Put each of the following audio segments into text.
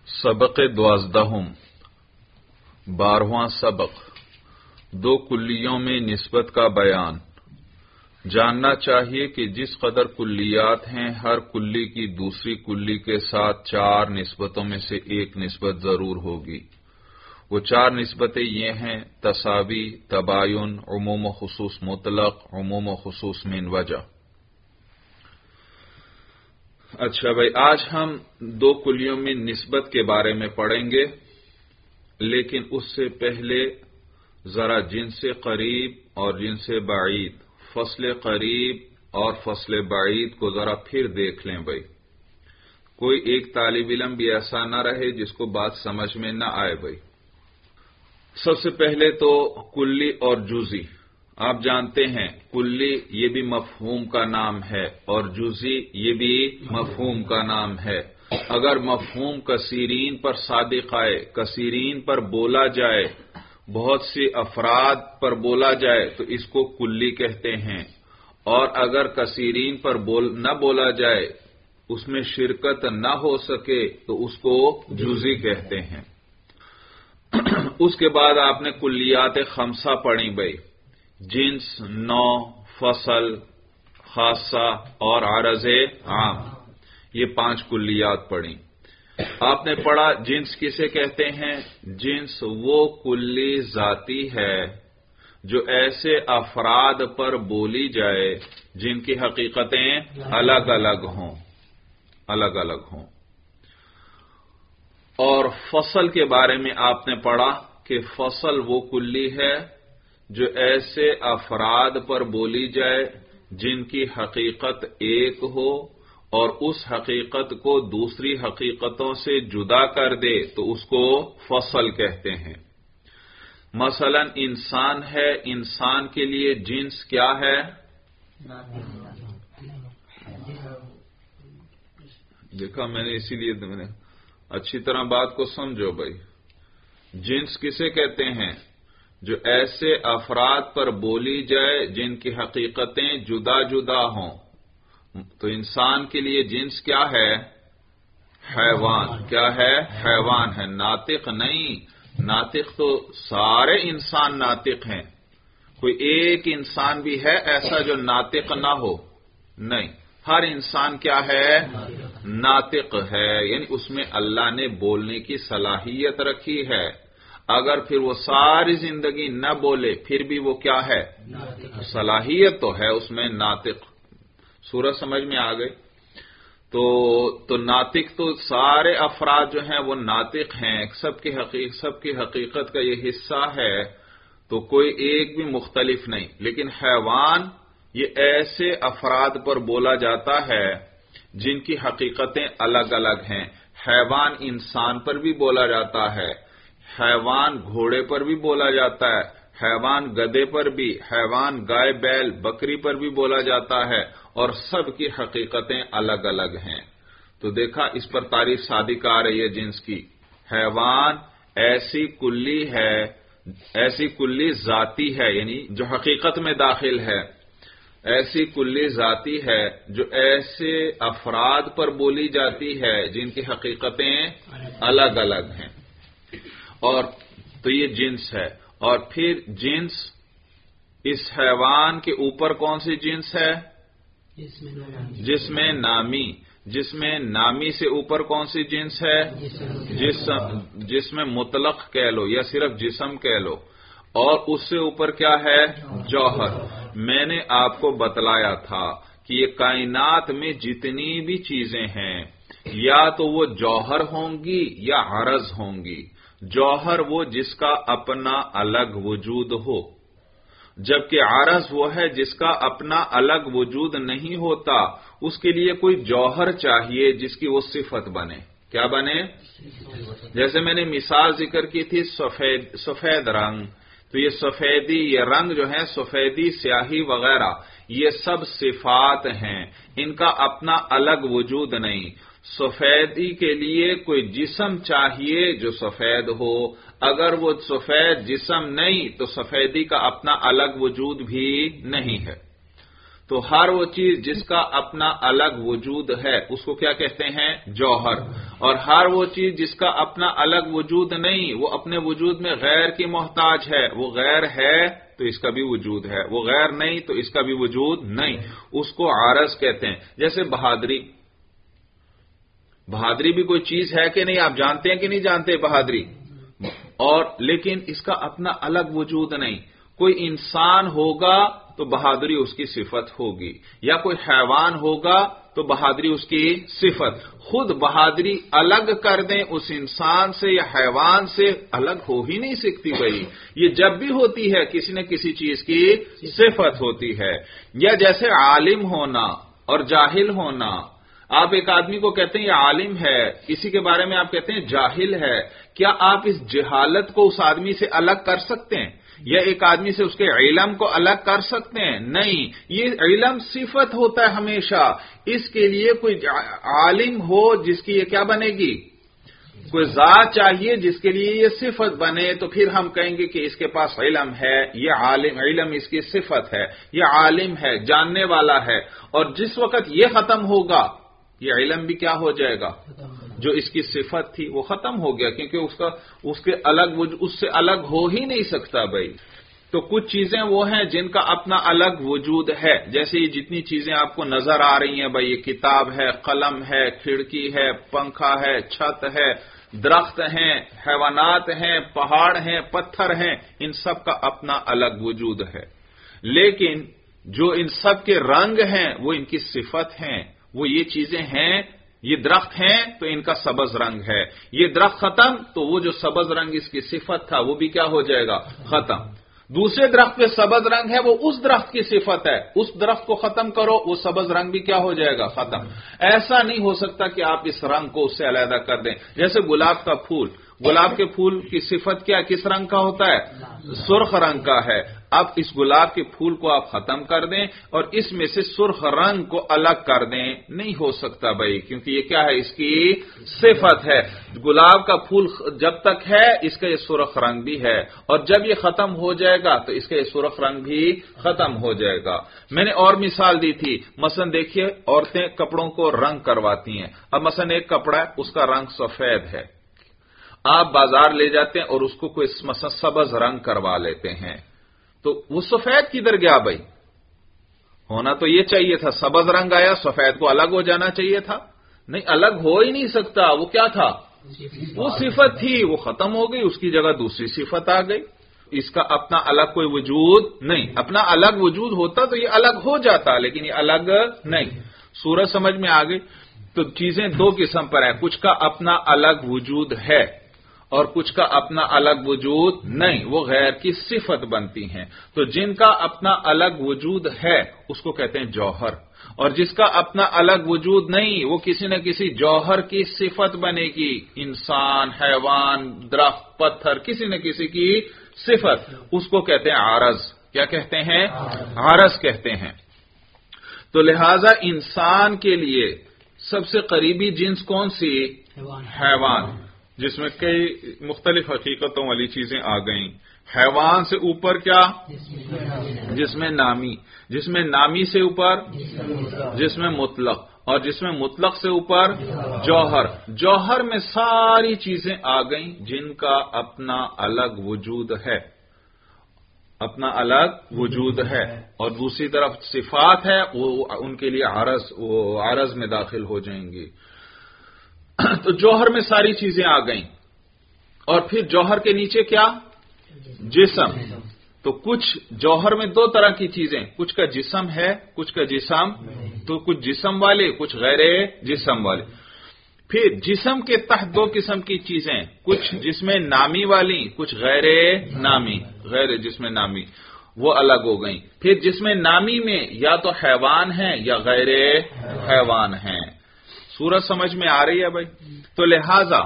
سبق 12 12واں سبق دو کلیوں میں نسبت کا بیان۔ جاننا چاہیے کہ جس قدر کلیات ہیں ہر کلی کی دوسری کلی کے ساتھ 4 نسبتوں میں سے ایک نسبت ضرور ہوگی۔ وہ 4 نسبتیں یہ ہیں: تساوی، تباین، عموم و خصوص مطلق، عموم و خصوص من وجہ۔ اچھا بھائی، آج ہم 2 کلیوں میں نسبت کے بارے میں پڑھیں گے، لیکن اس سے پہلے ذرا جن سے قریب اور جن سے بعید، فصل قریب اور فصل بعید کو ذرا پھر دیکھ لیں بھائی۔ کوئی ایک طالب علم بھی ایسا نہ رہے جس کو بات سمجھ میں نہ آئے بھائی۔ سب سے پہلے تو کلی اور جزئی۔ آپ جانتے ہیں کلی یہ بھی مفہوم کا نام ہے اور جزئی یہ بھی مفہوم کا نام ہے۔ اگر مفہوم کثیرین پر صادق آئے، کثیرین پر بولا جائے، بہت سی افراد پر بولا جائے تو اس کو کلی کہتے ہیں، اور اگر کثیرین پر نہ بولا جائے، اس میں شرکت نہ ہو سکے تو اس کو جزئی کہتے ہیں۔ اس کے بعد آپ نے کلیات خمسہ پڑھی بھائی: جنس، نوع، فصل، خاصہ اور عرض عام۔ یہ 5 کلیات پڑھی۔ آپ نے پڑھا جنس کسے کہتے ہیں؟ جنس وہ کلی ذاتی ہے جو ایسے افراد پر بولی جائے جن کی حقیقتیں الگ الگ ہوں۔ اور فصل کے بارے میں آپ نے پڑھا کہ فصل وہ کلی ہے جو ایسے افراد پر بولی جائے جن کی حقیقت ایک ہو اور اس حقیقت کو دوسری حقیقتوں سے جدا کر دے تو اس کو فصل کہتے ہیں۔ مثلا انسان ہے، انسان کے لیے جنس کیا ہے؟ دیکھا میں نے، اسی لیے میں نے اچھی طرح بات کو سمجھو بھائی۔ جنس کسے کہتے ہیں؟ جو ایسے افراد پر بولی جائے جن کی حقیقتیں جدا جدا ہوں۔ تو انسان کے لیے جنس کیا ہے؟ حیوان۔ کیا ہے؟ حیوان ہے، ناطق نہیں۔ ناطق تو سارے انسان ناطق ہیں، کوئی ایک انسان بھی ہے ایسا جو ناطق نہ ہو؟ نہیں، ہر انسان کیا ہے؟ ناطق ہے، یعنی اس میں اللہ نے بولنے کی صلاحیت رکھی ہے۔ اگر پھر وہ ساری زندگی نہ بولے پھر بھی وہ کیا ہے؟ صلاحیت تو ہے اس میں ناطق۔ سورج سمجھ میں آ گئی؟ تو ناطق تو سارے افراد جو ہیں وہ ناطق ہیں، سب کی حقیقت کا یہ حصہ ہے، تو کوئی ایک بھی مختلف نہیں۔ لیکن حیوان یہ ایسے افراد پر بولا جاتا ہے جن کی حقیقتیں الگ الگ ہیں۔ حیوان انسان پر بھی بولا جاتا ہے، حیوان گھوڑے پر بھی بولا جاتا ہے، حیوان گدھے پر بھی، حیوان گائے بیل بکری پر بھی بولا جاتا ہے، اور سب کی حقیقتیں الگ الگ ہیں۔ تو دیکھا اس پر تعریف صادق آ رہی ہے جنس کی۔ حیوان ایسی کلی ہے، ایسی کلی ذاتی ہے، یعنی جو حقیقت میں داخل ہے، ایسی کلی ذاتی ہے جو ایسے افراد پر بولی جاتی ہے جن کی حقیقتیں الگ الگ ہیں، اور تو یہ جنس ہے۔ اور پھر جنس، اس حیوان کے اوپر کون سی جنس ہے؟ جسم نامی۔ جسم نامی سے اوپر کون سی جنس ہے؟ جسم مطلق کہہ لو یا صرف جسم کہہ لو، اور اس سے اوپر کیا ہے؟ جوہر۔ میں نے آپ کو بتلایا تھا کہ یہ کائنات میں جتنی بھی چیزیں ہیں یا تو وہ جوہر ہوں گی یا عرض ہوں گی۔ جوہر وہ جس کا اپنا الگ وجود ہو، جبکہ عرض وہ ہے جس کا اپنا الگ وجود نہیں ہوتا۔ اس کے لیے کوئی جوہر چاہیے جس کی وہ صفت بنے۔ کیا بنے؟ جیسے میں نے مثال ذکر کی تھی سفید رنگ، تو یہ سفیدی، یہ رنگ جو ہے سفیدی، سیاہی وغیرہ، یہ سب صفات ہیں، ان کا اپنا الگ وجود نہیں۔ سفیدی کے لیے کوئی جسم چاہیے جو سفید ہو، اگر وہ سفید جسم نہیں تو سفیدی کا اپنا الگ وجود بھی نہیں ہے۔ تو ہر وہ چیز جس کا اپنا الگ وجود ہے اس کو کیا کہتے ہیں؟ جوہر۔ اور ہر وہ چیز جس کا اپنا الگ وجود نہیں، وہ اپنے وجود میں غیر کی محتاج ہے، وہ غیر ہے تو اس کا بھی وجود ہے، وہ غیر نہیں تو اس کا بھی وجود نہیں، اس کو عارض کہتے ہیں۔ جیسے بہادری، بہادری بھی کوئی چیز ہے کہ نہیں؟ آپ جانتے ہیں کہ نہیں جانتے بہادری؟ اور لیکن اس کا اپنا الگ وجود نہیں۔ کوئی انسان ہوگا تو بہادری اس کی صفت ہوگی، یا کوئی حیوان ہوگا تو بہادری اس کی صفت۔ خود بہادری الگ کر دیں اس انسان سے یا حیوان سے، الگ ہو ہی نہیں سکتی بھائی۔ یہ جب بھی ہوتی ہے کسی نہ کسی چیز کی صفت ہوتی ہے۔ یا جیسے عالم ہونا اور جاہل ہونا، آپ ایک آدمی کو کہتے ہیں یہ عالم ہے، کسی کے بارے میں آپ کہتے ہیں جاہل ہے، کیا آپ اس جہالت کو اس آدمی سے الگ کر سکتے ہیں؟ یا ایک آدمی سے اس کے علم کو الگ کر سکتے ہیں؟ نہیں، یہ علم صفت ہوتا ہے ہمیشہ۔ اس کے لیے کوئی عالم ہو جس کی یہ کیا بنے گی؟ کوئی ذات چاہیے جس کے لیے یہ صفت بنے، تو پھر ہم کہیں گے کہ اس کے پاس علم ہے، یہ عالم، علم اس کی صفت ہے، یہ عالم ہے، جاننے والا ہے۔ اور جس وقت یہ ختم ہوگا یہ علم بھی کیا ہو جائے گا؟ جو اس کی صفت تھی وہ ختم ہو گیا، کیونکہ اس سے الگ ہو ہی نہیں سکتا بھائی۔ تو کچھ چیزیں وہ ہیں جن کا اپنا الگ وجود ہے، جیسے یہ جتنی چیزیں آپ کو نظر آ رہی ہیں بھائی، یہ کتاب ہے، قلم ہے، کھڑکی ہے، پنکھا ہے، چھت ہے، درخت ہیں، حیوانات ہیں، پہاڑ ہیں، پتھر ہیں، ان سب کا اپنا الگ وجود ہے۔ لیکن جو ان سب کے رنگ ہیں وہ ان کی صفت ہیں، وہ یہ چیزیں ہیں، یہ درخت ہیں تو ان کا سبز رنگ ہے، یہ درخت ختم تو وہ جو سبز رنگ اس کی صفت تھا وہ بھی کیا ہو جائے گا؟ ختم۔ دوسرے درخت پہ سبز رنگ ہے، وہ اس درخت کی صفت ہے، اس درخت کو ختم کرو وہ سبز رنگ بھی کیا ہو جائے گا؟ ختم۔ ایسا نہیں ہو سکتا کہ آپ اس رنگ کو اس سے علیحدہ کر دیں۔ جیسے گلاب کا پھول، گلاب کے پھول کی صفت کیا، کس رنگ کا ہوتا ہے؟ سرخ رنگ کا ہے۔ اب اس گلاب کے پھول کو آپ ختم کر دیں اور اس میں سے سرخ رنگ کو الگ کر دیں، نہیں ہو سکتا بھائی، کیونکہ یہ کیا ہے؟ اس کی صفت ہے۔ گلاب کا پھول جب تک ہے اس کا یہ سرخ رنگ بھی ہے، اور جب یہ ختم ہو جائے گا تو اس کا یہ سرخ رنگ بھی ختم ہو جائے گا۔ میں نے اور مثال دی تھی، مثلا دیکھیے عورتیں کپڑوں کو رنگ کرواتی ہیں۔ اب مثلا ایک کپڑا ہے اس کا رنگ سفید ہے، آپ بازار لے جاتے ہیں اور اس کو کوئی مثلا سبز رنگ کروا لیتے ہیں، تو وہ سفید کدھر گیا بھائی؟ ہونا تو یہ چاہیے تھا، سبز رنگ آیا، سفید کو الگ ہو جانا چاہیے تھا، نہیں، الگ ہو ہی نہیں سکتا۔ وہ کیا تھا؟ وہ صفت تھی، وہ ختم ہو گئی، اس کی جگہ دوسری صفت آ گئی۔ اس کا اپنا الگ کوئی وجود نہیں، اپنا الگ وجود ہوتا تو یہ الگ ہو جاتا، لیکن یہ الگ نہیں۔ سورج سمجھ میں آ گئی؟ تو چیزیں دو قسم پر ہیں، کچھ کا اپنا الگ وجود ہے اور کچھ کا اپنا الگ وجود نہیں، وہ غیر کی صفت بنتی ہیں۔ تو جن کا اپنا الگ وجود ہے اس کو کہتے ہیں جوہر، اور جس کا اپنا الگ وجود نہیں وہ کسی نہ کسی جوہر کی صفت بنے گی، انسان، حیوان، درخت، پتھر، کسی نہ کسی کی صفت، اس کو کہتے ہیں عارض۔ کیا کہتے ہیں؟ عارض کہتے ہیں۔ تو لہذا انسان کے لیے سب سے قریبی جنس کون سی؟ حیوان، جس میں کئی مختلف حقیقتوں والی چیزیں آ گئیں۔ حیوان سے اوپر کیا؟ جس میں نامی، جس میں نامی سے اوپر جس میں مطلق، اور جس میں مطلق سے اوپر جوہر۔ جوہر میں ساری چیزیں آ گئیں جن کا اپنا الگ وجود ہے، اپنا الگ وجود ہے، اور دوسری طرف صفات ہے، وہ ان کے لیے عارض میں داخل ہو جائیں گی۔ تو جوہر میں ساری چیزیں آ گئیں، اور پھر جوہر کے نیچے کیا؟ جسم۔ تو کچھ جوہر میں دو طرح کی چیزیں، کچھ کا جسم ہے، کچھ کا جسم، تو کچھ جسم والے، کچھ غیر جسم والے۔ پھر جسم کے تحت دو قسم کی چیزیں، کچھ جسم نامی والی، کچھ غیر نامی، غیر جسم نامی، وہ الگ ہو گئیں۔ پھر جسم نامی میں یا تو حیوان ہیں یا غیر حیوان ہیں۔ صورت سمجھ میں آ رہی ہے بھائی؟ تو لہذا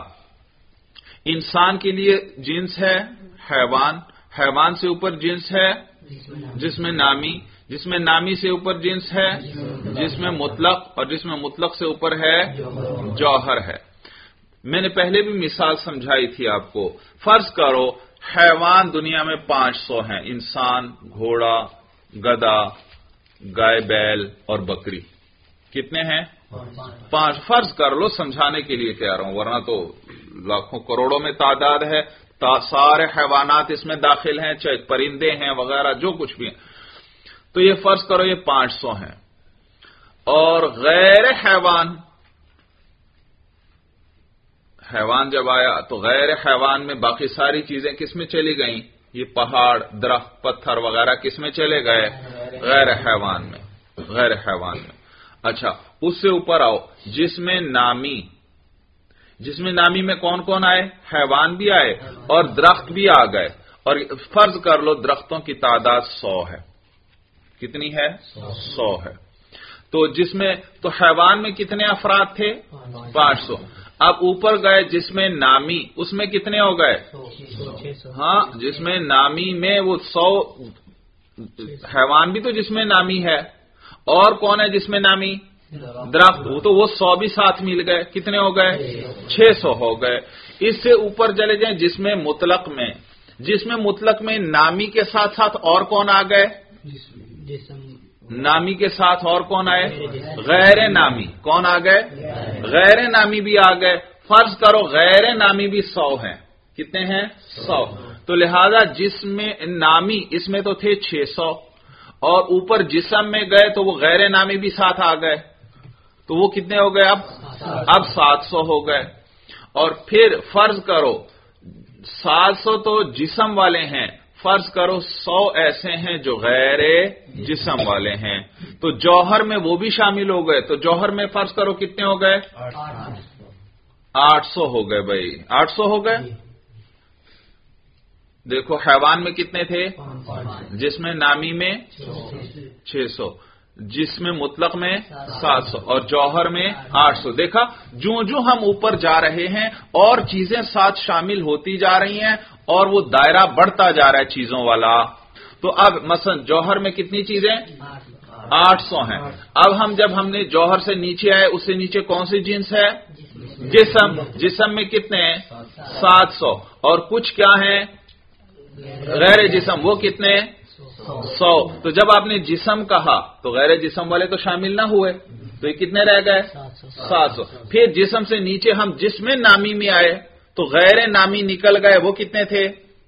انسان کے لیے جنس ہے حیوان، حیوان سے اوپر جنس ہے جسم نامی، جسم نامی سے اوپر جنس ہے جسم مطلق، اور جسم مطلق سے اوپر ہے جوہر ہے۔ میں نے پہلے بھی مثال سمجھائی تھی آپ کو۔ فرض کرو حیوان دنیا میں 500 ہیں، انسان، گھوڑا، گدھا، گائے، بیل اور بکری۔ کتنے ہیں؟ 5 فرض کر لو، سمجھانے کے لیے کہہ رہا ہوں، ورنہ تو لاکھوں کروڑوں میں تعداد ہے، سارے حیوانات اس میں داخل ہیں، چاہے پرندے ہیں وغیرہ جو کچھ بھی ہیں، تو یہ فرض کرو یہ 500 ہیں۔ اور غیر حیوان جب آیا تو غیر حیوان میں باقی ساری چیزیں کس میں چلی گئیں؟ یہ پہاڑ، درخت، پتھر وغیرہ کس میں چلے گئے؟ غیر حیوان میں، غیر حیوان میں۔ اچھا، اس سے اوپر آؤ، جس میں نامی میں کون کون آئے؟ حیوان بھی آئے اور درخت بھی آ گئے، اور فرض کر لو درختوں کی تعداد 100 ہے۔ کتنی ہے؟ 100 ہے۔ تو حیوان میں کتنے افراد تھے؟ 500۔ اب اوپر گئے جس میں نامی، اس میں کتنے ہو گئے؟ ہاں، جس میں نامی میں وہ 100 حیوان بھی تو جس میں نامی ہے، اور کون ہے جس میں نامی؟ درخت، تو وہ 100 بھی ساتھ مل گئے، کتنے ہو گئے؟ 600 ہو گئے۔ اس سے اوپر چلے جائیں جس میں مطلق میں نامی کے ساتھ ساتھ اور کون آ گئے؟ نامی کے ساتھ اور کون آئے؟ غیر نامی۔ کون آ گئے؟ غیر نامی بھی آ گئے۔ فرض کرو غیر نامی بھی 100 ہیں۔ کتنے ہیں؟ 100۔ تو لہذا جس میں نامی، اس میں تو تھے 600، اور اوپر جسم میں گئے تو وہ غیر نامی بھی ساتھ آ گئے، تو وہ کتنے ہو گئے؟ اب 700 ہو گئے۔ اور پھر فرض کرو 700 تو جسم والے ہیں، فرض کرو 100 ایسے ہیں جو غیر جسم والے ہیں، تو جوہر میں وہ بھی شامل ہو گئے، تو جوہر میں فرض کرو کتنے ہو گئے؟ 800 ہو گئے بھائی، 800 ہو گئے۔ دیکھو حیوان میں کتنے تھے؟ جس میں نامی میں 600، جس میں مطلق میں 700، اور جوہر میں 800۔ دیکھا جو ہم اوپر جا رہے ہیں اور چیزیں ساتھ شامل ہوتی جا رہی ہیں، اور وہ دائرہ بڑھتا جا رہا ہے چیزوں والا۔ تو اب مثلا جوہر میں کتنی چیزیں؟ 800 ہیں۔ اب جب ہم نے جوہر سے نیچے آئے، اس سے نیچے کون سی جنس ہے؟ جسم میں کتنے ہیں؟ 700، اور کچھ کیا ہیں؟ غیر جسم، وہ کتنے؟ 100۔ تو جب آپ نے جسم کہا تو غیر جسم والے تو شامل نہ ہوئے، تو یہ کتنے رہ گئے؟ 700۔ پھر جسم سے نیچے ہم جس میں نامی میں آئے تو غیر نامی نکل گئے، وہ کتنے تھے؟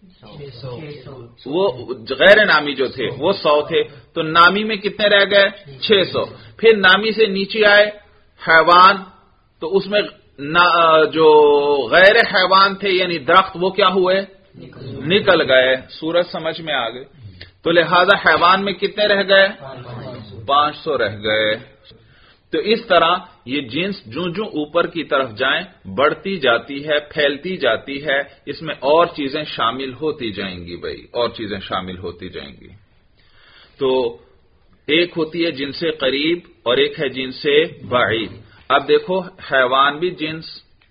وہ غیر نامی جو تھے وہ 100 تھے، تو نامی میں کتنے رہ گئے؟ 600۔ پھر نامی سے نیچے آئے حیوان، تو اس میں جو غیر حیوان تھے یعنی درخت، وہ کیا ہوئے؟ نکل گئے۔ سورج سمجھ میں آ گئے؟ تو لہذا حیوان میں کتنے رہ گئے؟ 500 رہ گئے۔ تو اس طرح یہ جنس جو اوپر کی طرف جائیں بڑھتی جاتی ہے، پھیلتی جاتی ہے، اس میں اور چیزیں شامل ہوتی جائیں گی بھائی، اور چیزیں شامل ہوتی جائیں گی۔ تو ایک ہوتی ہے جن سے قریب اور ایک ہے جن سے بعید۔ اب دیکھو حیوان بھی جنس،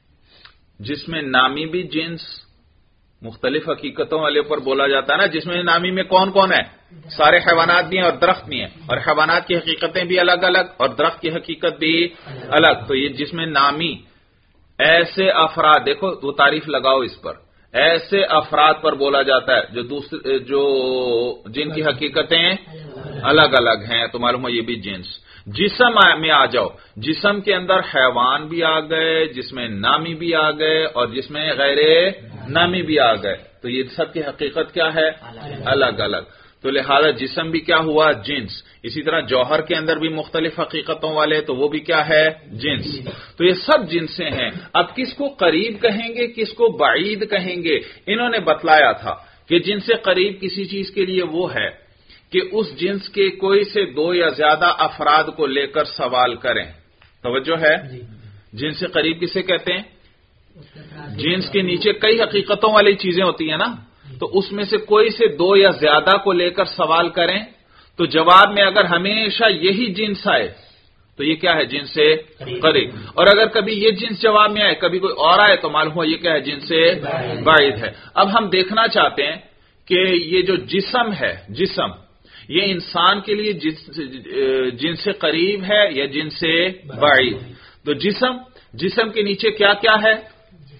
جس میں نامی بھی جنس، مختلف حقیقتوں والے اوپر بولا جاتا ہے نا، جس میں نامی میں کون کون ہے؟ سارے حیوانات بھی ہیں اور درخت بھی ہیں، اور حیوانات کی حقیقتیں بھی الگ الگ اور درخت کی حقیقت بھی الگ۔ تو یہ جس میں نامی ایسے افراد، دیکھو وہ تعریف لگاؤ اس پر، ایسے افراد پر بولا جاتا ہے جو جن کی حقیقتیں الگ الگ ہیں، تو معلوم ہے یہ بھی جنس۔ جسم میں آ جاؤ، جسم کے اندر حیوان بھی آ گئے، جس میں نامی بھی آ گئے، اور جس میں غیر نامی بھی آ گئے، تو یہ سب کی حقیقت کیا ہے؟ الگ الگ۔ تو لہذا جسم بھی کیا ہوا؟ جنس۔ اسی طرح جوہر کے اندر بھی مختلف حقیقتوں والے، تو وہ بھی کیا ہے؟ جنس۔ تو یہ سب جنسیں ہیں۔ اب کس کو قریب کہیں گے، کس کو بعید کہیں گے؟ انہوں نے بتلایا تھا کہ جن سے قریب کسی چیز کے لیے وہ ہے کہ اس جنس کے کوئی سے 2 یا زیادہ افراد کو لے کر سوال کریں۔ توجہ ہے؟ جن سے قریب کسے کہتے ہیں؟ جنس کے نیچے کئی حقیقتوں والی چیزیں ہوتی ہیں نا، تو اس میں سے کوئی سے 2 یا زیادہ کو لے کر سوال کریں، تو جواب میں اگر ہمیشہ یہی جنس آئے تو یہ کیا ہے؟ جنس سے قریب۔ اور اگر کبھی یہ جنس جواب میں آئے، کبھی کوئی اور آئے، تو معلوم ہوا یہ کیا ہے؟ جنس سے بعید ہے۔ اب ہم دیکھنا چاہتے ہیں کہ یہ جو جسم ہے، جسم یہ انسان کے لیے جن سے قریب ہے یا جن سے بعید؟ تو جسم کے نیچے کیا کیا ہے؟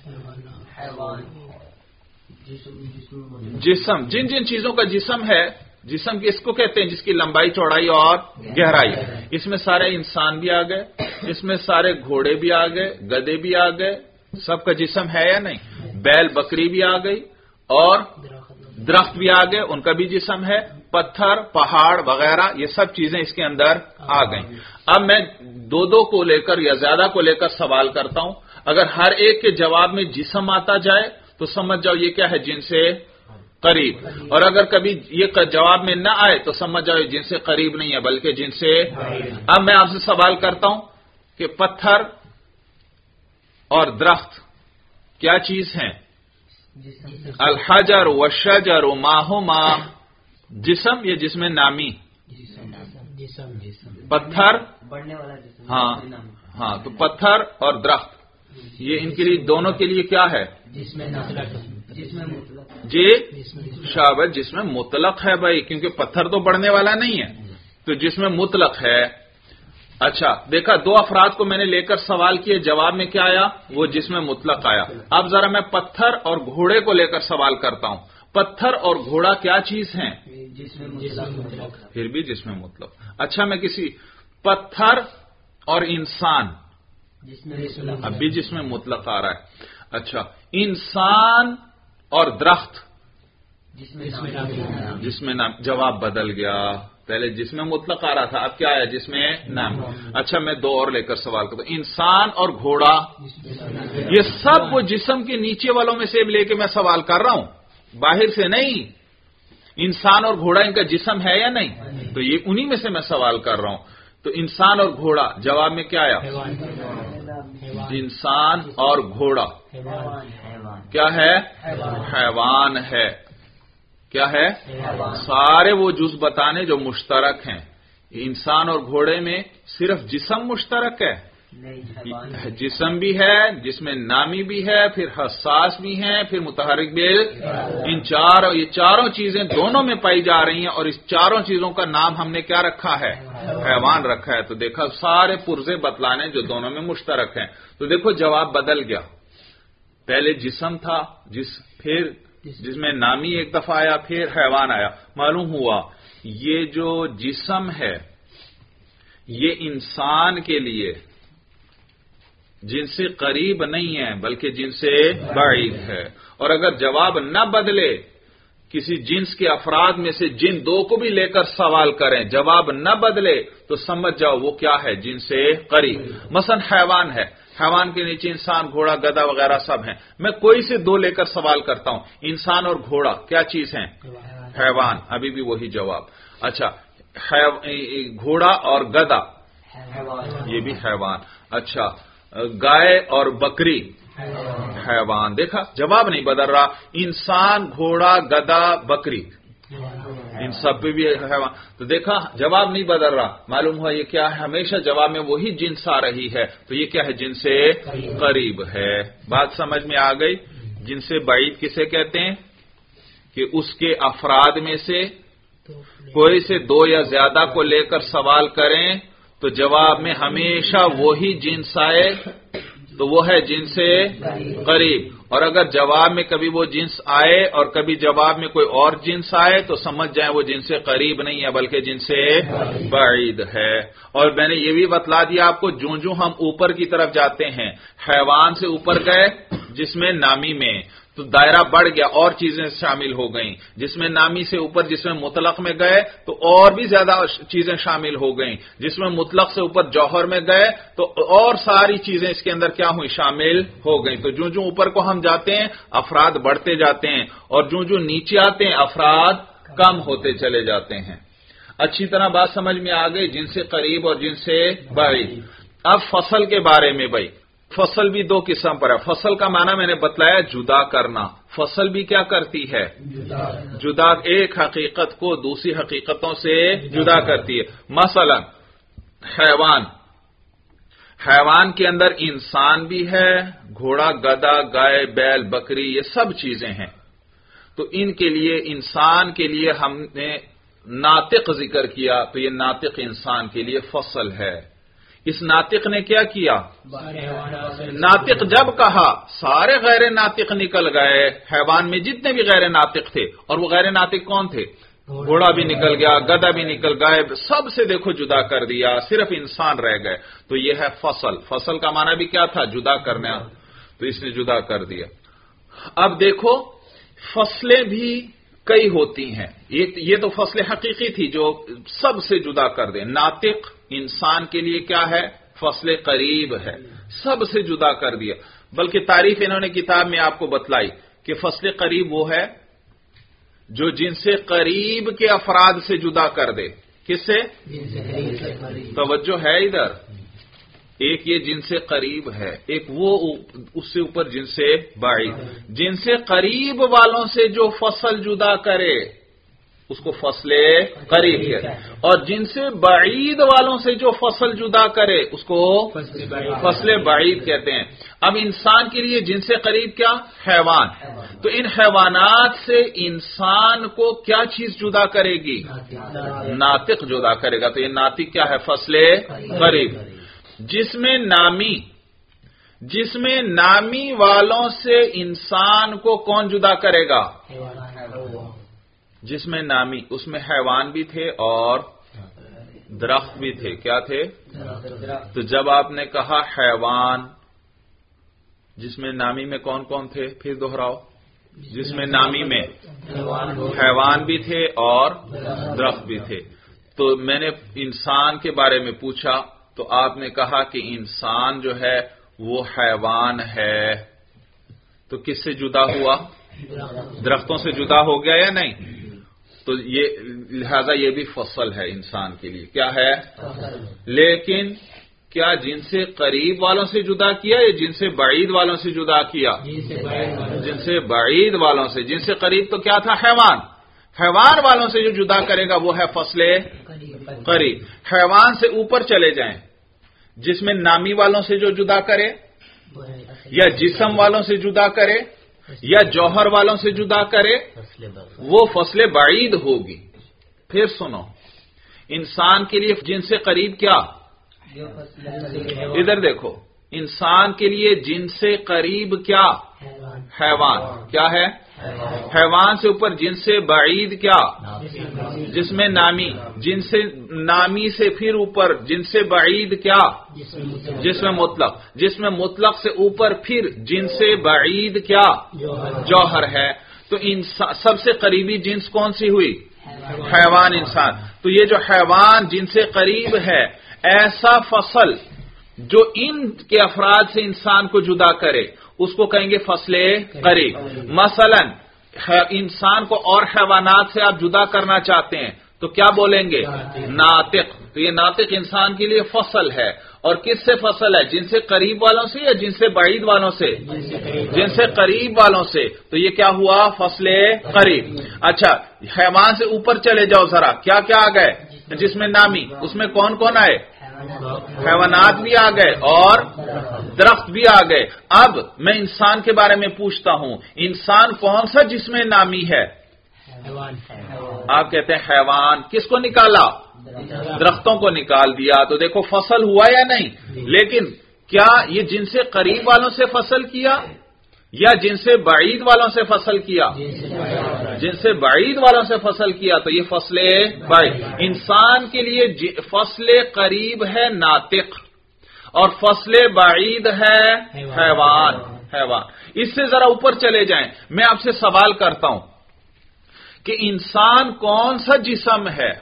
جسم، جن چیزوں کا جسم ہے جسم کس کو کہتے ہیں؟ جس کی لمبائی چوڑائی اور گہرائی. اس میں سارے انسان بھی آ گئے، اس میں سارے گھوڑے بھی آ گئے، گدے بھی آ گئے، سب کا جسم ہے یا نہیں؟ بیل بکری بھی آ گئی اور درخت بھی آ گئے، ان کا بھی جسم ہے. پتھر، پہاڑ وغیرہ یہ سب چیزیں اس کے اندر آ گئیں. اب میں دو کو لے کر یا زیادہ کو لے کر سوال کرتا ہوں. اگر ہر ایک کے جواب میں جسم آتا جائے تو سمجھ جاؤ یہ کیا ہے؟ جن سے قریب. اور اگر کبھی یہ جواب میں نہ آئے تو سمجھ جاؤ جن سے قریب نہیں ہے بلکہ جن سے. اب میں آپ سے سوال کرتا ہوں کہ پتھر اور درخت کیا چیز ہیں؟ الحجر والشجر ماہما جسم یا جسم نامی؟ پتھر، ہاں تو پتھر اور درخت یہ ان کے لیے دونوں کے لیے کیا ہے؟ جی شابت جس میں مطلق ہے بھائی، کیونکہ پتھر تو بڑھنے والا نہیں ہے تو جس میں مطلق ہے. اچھا دیکھا، دو افراد کو میں نے لے کر سوال کیے، جواب میں کیا آیا؟ وہ جس میں مطلق آیا. اب ذرا میں پتھر اور گھوڑے کو لے کر سوال کرتا ہوں. پتھر اور گھوڑا کیا چیز ہیں؟ پھر بھی جس میں مطلق. اچھا میں کسی پتھر اور انسان اب بھی جس میں مطلق آ رہا ہے. اچھا انسان اور درخت جس میں نام. جواب بدل گیا، پہلے جس میں مطلق آ رہا تھا اب کیا آیا؟ جس میں نام. اچھا میں دو اور لے کر سوال کرتا ہوں. انسان اور گھوڑا یہ سب وہ جسم کے نیچے والوں میں سے لے کے میں سوال کر رہا ہوں، باہر سے نہیں. انسان اور گھوڑا ان کا جسم ہے یا نہیں؟ تو یہ انہی میں سے میں سوال کر رہا ہوں. تو انسان اور گھوڑا جواب میں کیا آیا؟ انسان اور گھوڑا کیا ہے؟ حیوان ہے. کیا ہے؟ سارے وہ جز بتانے جو مشترک ہیں. انسان اور گھوڑے میں صرف جسم مشترک ہے؟ جسم بھی ہے، جس میں نامی بھی ہے، پھر حساس بھی ہیں، پھر متحرک بھی. یہ چاروں چیزیں دونوں میں پائی جا رہی ہیں اور اس چاروں چیزوں کا نام ہم نے کیا رکھا ہے؟ حیوان رکھا ہے. تو دیکھا سارے پرزے بتلانے جو دونوں میں مشترک ہیں. تو دیکھو جواب بدل گیا، پہلے جسم تھا، پھر جس میں نامی ایک دفعہ آیا، پھر حیوان آیا. معلوم ہوا یہ جو جسم ہے یہ انسان کے لیے جن سے قریب نہیں ہے بلکہ جن سے بعید ہے. اور اگر جواب نہ بدلے، کسی جنس کے افراد میں سے جن دو کو بھی لے کر سوال کریں، جواب نہ بدلے تو سمجھ جاؤ وہ کیا ہے؟ جن سے قریب. مثلا حیوان ہے، حیوان کے نیچے انسان، گھوڑا، گدھا وغیرہ سب ہیں. میں کوئی سے دو لے کر سوال کرتا ہوں، انسان اور گھوڑا کیا چیز ہیں؟ حیوان. ابھی بھی وہی جواب. اچھا گھوڑا اور گدھا یہ بھی حیوان. اچھا گائے اور بکری حیوان. دیکھا جواب نہیں بدل رہا. انسان، گھوڑا، گدھا، بکری ان سب پہ بھی حیوان. تو دیکھا جواب نہیں بدل رہا. معلوم ہوا یہ کیا ہے؟ ہمیشہ جواب میں وہی جنس آ رہی ہے. تو یہ کیا ہے؟ جن سے قریب ہے. بات سمجھ میں آ گئی؟ جن سے بعید کسے کہتے ہیں؟ کہ اس کے افراد میں سے کوئی سے دو یا زیادہ کو لے کر سوال کریں تو جواب میں ہمیشہ وہی جنس آئے تو وہ ہے جن سے قریب. اور اگر جواب میں کبھی وہ جنس آئے اور کبھی جواب میں کوئی اور جنس آئے تو سمجھ جائیں وہ جن سے قریب نہیں ہے بلکہ جن سے بعید ہے. اور میں نے یہ بھی بتلا دیا آپ کو، جو ہم اوپر کی طرف جاتے ہیں، حیوان سے اوپر گئے جس میں نامی میں تو دائرہ بڑھ گیا، اور چیزیں شامل ہو گئیں. جس میں نامی سے اوپر جس میں مطلق میں گئے تو اور بھی زیادہ چیزیں شامل ہو گئیں. جس میں مطلق سے اوپر جوہر میں گئے تو اور ساری چیزیں اس کے اندر کیا ہوئی؟ شامل ہو گئیں. تو جو اوپر کو ہم جاتے ہیں افراد بڑھتے جاتے ہیں اور جو نیچے آتے ہیں افراد کم ہوتے چلے جاتے ہیں. اچھی طرح بات سمجھ میں آ گئی؟ جن سے قریب اور جن سے بعید. اب فصل کے بارے میں بھائی، فصل بھی دو قسم پر ہے. فصل کا معنی میں نے بتلایا جدا کرنا. فصل بھی کیا کرتی ہے؟ جدا. ایک حقیقت کو دوسری حقیقتوں سے جدا کرتی ہے. مثلا حیوان کے اندر انسان بھی ہے، گھوڑا، گدھا، گائے، بیل، بکری یہ سب چیزیں ہیں. تو ان کے لیے، انسان کے لیے ہم نے ناطق ذکر کیا تو یہ ناطق انسان کے لیے فصل ہے. اس ناطق نے کیا کیا؟ ناطق جب کہا سارے غیر ناطق نکل گئے. حیوان میں جتنے بھی غیر ناطق تھے، اور وہ غیر ناطق کون تھے؟ گھوڑا بھی نکل گیا، گدھا بھی نکل گئے، سب سے دیکھو جدا کر دیا، صرف انسان رہ گئے. تو یہ ہے فصل. فصل کا معنی بھی کیا تھا؟ جدا کرنا. تو اس نے جدا کر دیا. اب دیکھو فصلیں بھی کئی ہوتی ہیں. یہ تو فصل حقیقی تھی جو سب سے جدا کر دے. ناطق انسان کے لیے کیا ہے؟ فصل قریب ہے، سب سے جدا کر دیا. بلکہ تعریف انہوں نے کتاب میں آپ کو بتلائی کہ فصل قریب وہ ہے جو جن سے قریب کے افراد سے جدا کر دے. کس سے؟ توجہ ہے ادھر. ایک یہ جن سے قریب ہے، ایک وہ اس سے اوپر جن سے بعید. جن سے قریب والوں سے جو فصل جدا کرے اس کو فصل قریب ہے، اور جن سے بعید والوں سے جو فصل جدا کرے اس کو فصل بعید کہتے ہیں. اب انسان کے لیے جن سے قریب کیا؟ حیوان. تو ان حیوانات سے انسان کو کیا چیز جدا کرے گی؟ ناطق جدا کرے گا. تو یہ ناطق کیا ہے؟ فصل قریب. جس میں نامی والوں سے انسان کو کون جدا کرے گا؟ جس میں نامی، اس میں حیوان بھی تھے اور درخت بھی تھے. کیا تھے؟ تو جب آپ نے کہا حیوان، جس میں نامی میں کون کون تھے؟ پھر دوہراؤ. جس میں نامی میں حیوان بھی تھے اور درخت بھی تھے. تو میں نے انسان کے بارے میں پوچھا تو آپ نے کہا کہ انسان جو ہے وہ حیوان ہے. تو کس سے جدا ہوا؟ درختوں سے جدا ہو گیا یا نہیں؟ تو یہ لہذا یہ بھی فصل ہے انسان کے لیے. کیا ہے؟ لیکن کیا جن سے قریب والوں سے جدا کیا یا جن سے بعید والوں سے جدا کیا؟ جن سے بعید والوں سے. جن سے قریب تو کیا تھا؟ حیوان. حیوان والوں سے جو جدا کرے گا وہ ہے فصل قریب. حیوان سے اوپر چلے جائیں، جس میں نامی والوں سے جو جدا کرے یا جسم والوں سے جدا کرے یا جوہر والوں سے جدا کرے وہ فصل بعید ہوگی. پھر سنو، انسان کے لیے جن سے قریب کیا؟ ادھر دیکھو، انسان کے لیے جن سے قریب کیا؟ حیوان. کیا ہے؟ حیوان سے اوپر جن سے بعید کیا؟ جس میں نامی. جن سے نامی سے پھر اوپر جن سے بعید کیا؟ جس میں مطلق. جس میں مطلق سے اوپر پھر جن سے بعید کیا؟ جوہر ہے. تو سب سے قریبی جنس کون سی ہوئی؟ حیوان. انسان. تو یہ جو حیوان جن سے قریب ہے، ایسا فصل جو ان کے افراد سے انسان کو جدا کرے اس کو کہیں گے فصل قریب. مثلا انسان کو اور حیوانات سے آپ جدا کرنا چاہتے ہیں تو کیا بولیں گے؟ ناطق. تو یہ ناطق انسان کے لیے فصل ہے. اور کس سے فصل ہے؟ جن سے قریب والوں سے یا جن سے بعید والوں سے؟ جن سے قریب والوں سے. تو یہ کیا ہوا؟ فصل قریب. اچھا، حیوان سے اوپر چلے جاؤ ذرا. کیا کیا آ گئے؟ جس میں نامی، اس میں کون کون آئے؟ حیوانات بھی آ گئے اور درخت بھی آ گئے. اب میں انسان کے بارے میں پوچھتا ہوں، انسان کون سا جسم نامی ہے؟ آپ کہتے ہیں حیوان. کس کو نکالا؟ درختوں کو نکال دیا. تو دیکھو فصل ہوا یا نہیں. لیکن کیا یہ جن سے قریب والوں سے فصل کیا یا جن سے بعید والوں سے فصل کیا؟ جن سے بعید والوں سے فصل کیا. تو یہ فصل بعید. انسان کے لیے فصل قریب ہے ناطق اور فصل بعید ہے حیوان. اس سے ذرا اوپر چلے جائیں. میں آپ سے سوال کرتا ہوں کہ انسان کون سا جسم ہے؟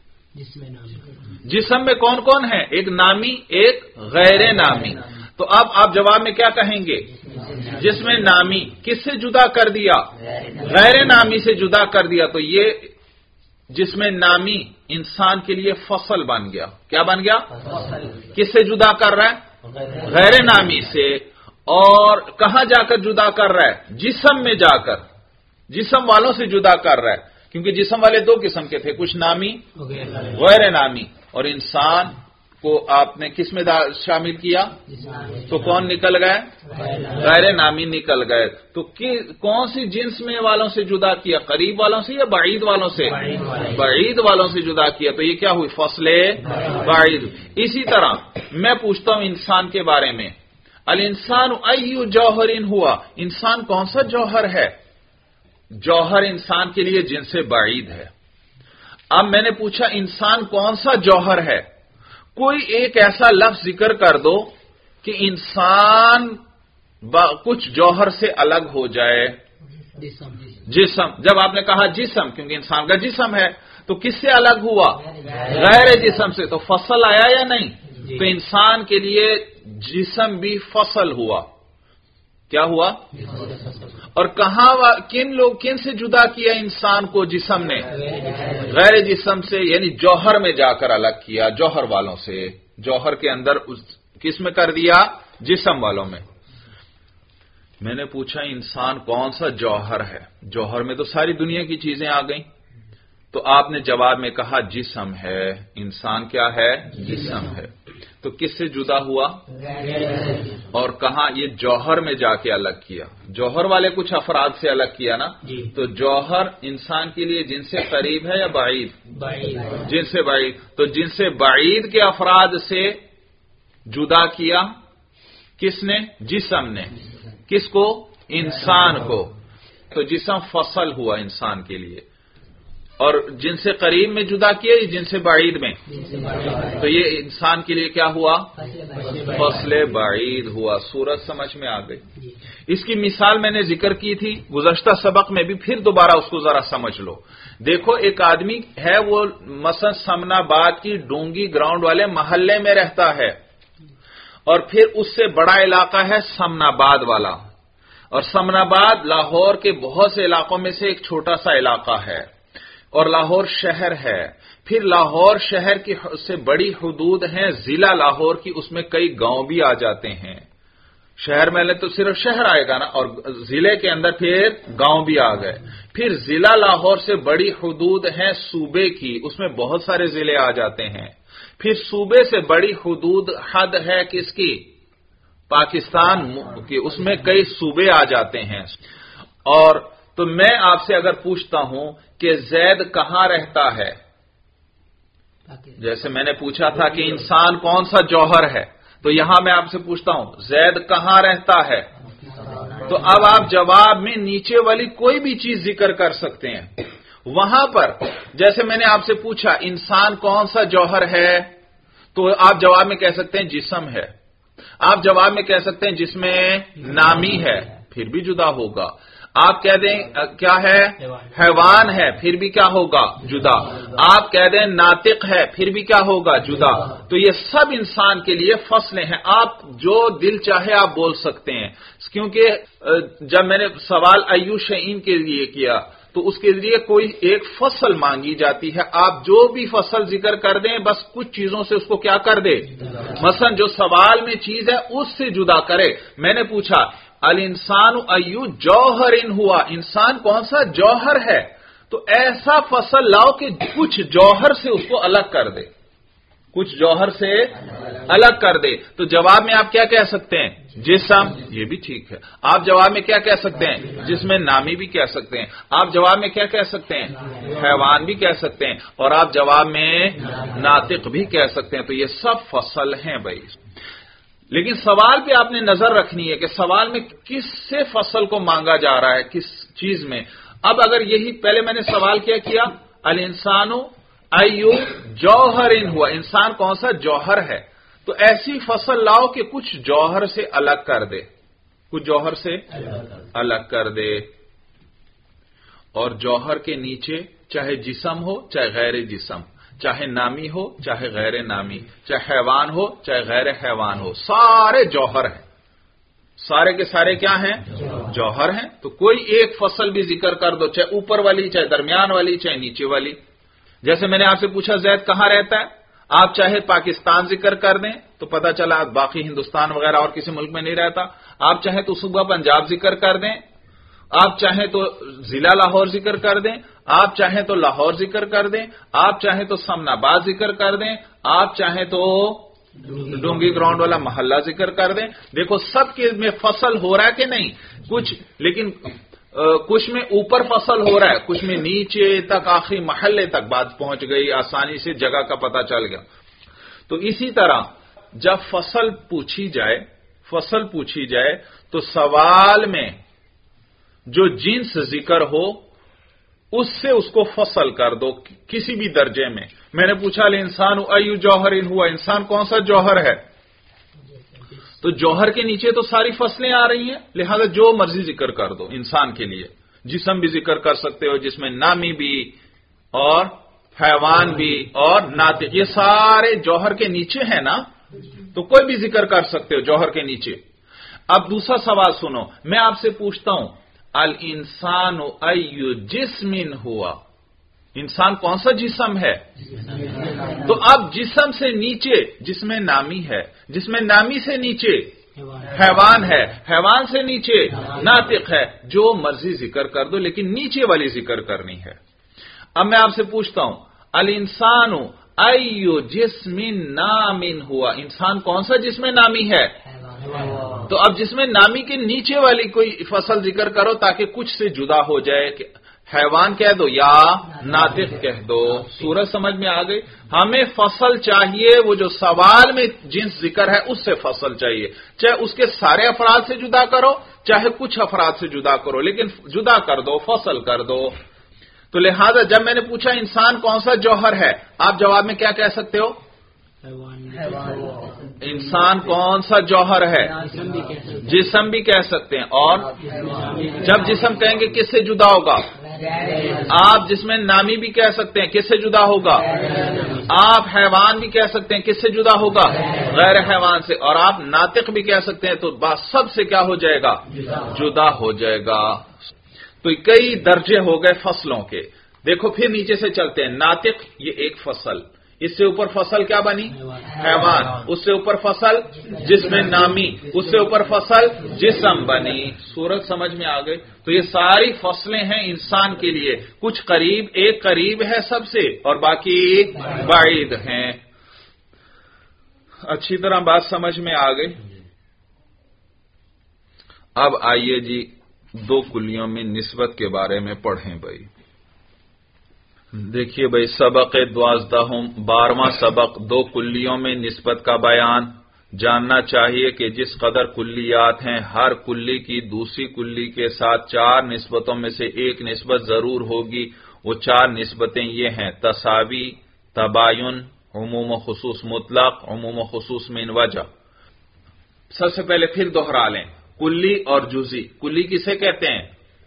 جسم میں کون کون ہے؟ ایک نامی، ایک غیر نامی. تو اب آپ جواب میں کیا کہیں گے؟ جس میں نامی. کس سے جدا کر دیا؟ غیر نامی سے جدا کر دیا. تو یہ جس میں نامی انسان کے لیے فصل بن گیا. کیا بن گیا؟ کس سے جدا کر رہا ہے؟ غیر نامی سے. اور کہاں جا کر جدا کر رہا ہے؟ جسم میں جا کر. جسم والوں سے جدا کر رہا ہے. کیونکہ جسم والے دو قسم کے تھے، کچھ نامی، غیر نامی. اور انسان کو آپ نے کس میں شامل کیا؟ تو کون نکل گئے؟ غیر نامی نکل گئے. تو کون سی جنس میں والوں سے جدا کیا؟ قریب والوں سے یا بعید والوں سے؟ بعید والوں سے جدا کیا. تو یہ کیا ہوئی؟ فصل بعید. اسی طرح میں پوچھتا ہوں انسان کے بارے میں، الانسان ای جوہر ہوا. انسان کون سا جوہر ہے؟ جوہر انسان کے لیے جن سے بعید ہے. اب میں نے پوچھا انسان کون سا جوہر ہے، کوئی ایک ایسا لفظ ذکر کر دو کہ انسان کچھ جوہر سے الگ ہو جائے. جسم. جب آپ نے کہا جسم، کیونکہ انسان کا جسم ہے، تو کس سے الگ ہوا؟ غیر جسم سے. تو فصل آیا یا نہیں؟ تو انسان کے لیے جسم بھی فصل ہوا. کیا ہوا؟ اور کہاں کن سے جدا کیا انسان کو جسم نے؟ غیر جسم سے، یعنی جوہر میں جا کر الگ کیا، جوہر والوں سے. جوہر کے اندر کس میں کر دیا؟ جسم والوں میں. میں نے پوچھا انسان کون سا جوہر ہے؟ جوہر میں تو ساری دنیا کی چیزیں آ گئیں. تو آپ نے جواب میں کہا جسم ہے. انسان کیا ہے؟ جسم ہے. تو کس سے جدا ہوا؟ اور کہاں؟ یہ جوہر میں جا کے الگ کیا. جوہر والے کچھ افراد سے الگ کیا نا. تو جوہر انسان کے لیے جن سے قریب ہے یا بعید؟ جن سے بعید. تو جن سے بعید کے افراد سے جدا کیا کس نے؟ جسم نے. کس کو؟ انسان کو. تو جسم فصل ہوا انسان کے لیے. اور جن سے قریب میں جدا کیا یا جن سے بعید میں؟ تو یہ انسان کے لیے کیا ہوا؟ فصل بعید ہوا. صورت سمجھ میں آ گئی. اس کی مثال میں نے ذکر کی تھی گزشتہ سبق میں بھی، پھر دوبارہ اس کو ذرا سمجھ لو. دیکھو ایک آدمی ہے، وہ مثلا سمن آباد کی ڈونگی گراؤنڈ والے محلے میں رہتا ہے، اور پھر اس سے بڑا علاقہ ہے سمن آباد والا. اور سمن آباد لاہور کے بہت سے علاقوں میں سے ایک چھوٹا سا علاقہ ہے، اور لاہور شہر ہے. پھر لاہور شہر کی سے بڑی حدود ہیں ضلع لاہور کی، اس میں کئی گاؤں بھی آ جاتے ہیں. شہر میں تو صرف شہر آئے گا نا، اور ضلع کے اندر پھر گاؤں بھی آ گئے. پھر ضلع لاہور سے بڑی حدود ہیں صوبے کی، اس میں بہت سارے ضلع آ جاتے ہیں. پھر صوبے سے بڑی حدود حد ہے کس کی؟ پاکستان کی، اس میں کئی صوبے آ جاتے ہیں. اور تو میں آپ سے اگر پوچھتا ہوں کہ زید کہاں رہتا ہے، جیسے میں نے پوچھا تھا کہ انسان کون سا جوہر ہے، تو یہاں میں آپ سے پوچھتا ہوں زید کہاں رہتا ہے. تو اب آپ جواب میں نیچے والی کوئی بھی چیز ذکر کر سکتے ہیں. وہاں پر جیسے میں نے آپ سے پوچھا انسان کون سا جوہر ہے، تو آپ جواب میں کہہ سکتے ہیں جسم ہے. آپ جواب میں کہہ سکتے ہیں جس میں نامی ہے، پھر بھی جدا ہوگا. آپ کہہ دیں کیا ہے؟ حیوان ہے، پھر بھی کیا ہوگا؟ جدا. آپ کہہ دیں ناطق ہے، پھر بھی کیا ہوگا؟ جدا. تو یہ سب انسان کے لیے فصلیں ہیں. آپ جو دل چاہے آپ بول سکتے ہیں. کیونکہ جب میں نے سوال ایو شئین کے لیے کیا تو اس کے لیے کوئی ایک فصل مانگی جاتی ہے. آپ جو بھی فصل ذکر کر دیں، بس کچھ چیزوں سے اس کو کیا کر دے، مثلا جو سوال میں چیز ہے اس سے جدا کرے. میں نے پوچھا الانسان ایو جوہر ہوا، انسان کون سا جوہر ہے، تو ایسا فصل لاؤ کہ کچھ جوہر سے اس کو الگ کر دے، کچھ جوہر سے الگ کر دے. تو جواب میں آپ کیا کہہ سکتے ہیں؟ جسم. یہ بھی ٹھیک ہے. آپ جواب میں کیا کہہ سکتے ہیں؟ جس میں نامی بھی کہہ سکتے ہیں. آپ جواب میں کیا کہہ سکتے ہیں؟ حیوان بھی کہہ سکتے ہیں. اور آپ جواب میں ناطق بھی کہہ سکتے ہیں. تو یہ سب فصل ہیں بھائی. لیکن سوال پہ آپ نے نظر رکھنی ہے کہ سوال میں کس سے فصل کو مانگا جا رہا ہے، کس چیز میں. اب اگر یہی پہلے میں نے سوال کیا الانسان ایو جوہر ہوا، انسان کون سا جوہر ہے، تو ایسی فصل لاؤ کہ کچھ جوہر سے الگ کر دے، کچھ جوہر سے الگ کر دے. اور جوہر کے نیچے چاہے جسم ہو چاہے غیر جسم، چاہے نامی ہو چاہے غیر نامی، چاہے حیوان ہو چاہے غیر حیوان ہو، سارے جوہر ہیں. سارے کے سارے کیا ہیں؟ جوہر ہیں. تو کوئی ایک فصل بھی ذکر کر دو، چاہے اوپر والی چاہے درمیان والی چاہے نیچے والی. جیسے میں نے آپ سے پوچھا زید کہاں رہتا ہے، آپ چاہے پاکستان ذکر کر دیں تو پتہ چلا باقی ہندوستان وغیرہ اور کسی ملک میں نہیں رہتا. آپ چاہیں تو صوبہ پنجاب ذکر کر دیں، آپ چاہیں تو ضلع لاہور ذکر کر دیں، آپ چاہیں تو لاہور ذکر کر دیں، آپ چاہیں تو سمن آباد ذکر کر دیں، آپ چاہیں تو ڈونگی گراؤنڈ والا محلہ ذکر کر دیں. دیکھو سب کے میں فصل ہو رہا ہے کہ نہیں کچھ، لیکن کچھ میں اوپر فصل ہو رہا ہے، کچھ میں نیچے تک آخری محلے تک بات پہنچ گئی، آسانی سے جگہ کا پتہ چل گیا. تو اسی طرح جب فصل پوچھی جائے تو سوال میں جو جنس ذکر ہو उससे उसको फसल कर दो किसी भी दर्जे में। मैंने पूछा इंसान अयु जौहर इन हुआ, इंसान कौन सा जौहर है? तो जौहर के नीचे तो सारी फसलें आ रही हैं, लिहाजा जो मर्जी जिक्र कर दो इंसान के लिए। जिस्म भी जिक्र कर सकते हो जिसमें नामी भी और हैवान भी और नातिक, ये सारे जौहर के नीचे है ना, तो कोई भी जिक्र कर सकते हो जौहर के नीचे। अब दूसरा सवाल सुनो, मैं आपसे पूछता हूं अल इंसान अय्यु जिस्मिन हुआ, इंसान कौन सा जिस्म है? तो अब जिस्म से नीचे जिसमें नामी है, जिसमें नामी से नीचे हैवान है, हैवान से नीचे नातिक है, जो मर्जी जिक्र कर दो लेकिन नीचे वाली जिक्र करनी है। अब मैं आपसे पूछता हूं अल इंसानु अय्यु जिस्मिन नामिन हुआ, इंसान कौन सा जिसमें नामी है? तो अब जिसमें नामी के नीचे वाली कोई फसल जिक्र करो ताकि कुछ से जुदा हो जाए, हैवान कह दो या नातिक कह दो। सूरत समझ में आ गई? हमें फसल चाहिए, वो जो सवाल में जिन्स जिक्र है उससे फसल चाहिए, चाहे उसके सारे अफराद से जुदा करो चाहे कुछ अफराद से जुदा करो, लेकिन जुदा कर दो, फसल कर दो। तो लिहाजा जब मैंने पूछा इंसान कौन सा जौहर है, आप जवाब में क्या कह सकते हो? इंसान कौन सा जौहर है? जिस्म भी कह सकते हैं। और जब जिस्म कहेंगे किससे जुदा होगा? आप जिसमें नामी भी कह सकते हैं, किससे जुदा होगा? आप हैवान भी कह सकते हैं, किससे जुदा होगा? गैर हैवान से। और आप नातिक भी कह सकते हैं, तो बात सबसे क्या हो जाएगा? जुदा हो जाएगा। तो कई दर्जे हो गए फसलों के। देखो फिर नीचे से चलते हैं। नातिक ये एक फसल, इससे ऊपर फसल क्या बनी? हैवान। उससे ऊपर फसल जिसमें नामी, उससे ऊपर फसल जिस्म बनी। सूरत समझ में आ गई? तो ये सारी फसलें हैं इंसान के लिए, कुछ करीब, एक करीब है सबसे और बाकी बाइद हैं। अच्छी तरह बात समझ में आ गई? अब आइए जी दो कुलियों में निस्बत के बारे में पढ़ें भाई। देखिए भाई, सबक 12वां सबक, दो कुल्लियों में निस्बत का बयान। जानना चाहिए कि जिस कदर कुल्लियात हैं, हर कुल्ली की दूसरी कुल्ली के साथ 4 निस्बतों में से एक निस्बत जरूर होगी। वो 4 निस्बतें ये हैं: तसावी, तबायुन, उमूम खुसूस मुतलक, उमूम खुसूस मिन वजह। सबसे पहले फिर दोहरा लें, कुल्ली और जुजी। कुल्ली किसे कहते हैं?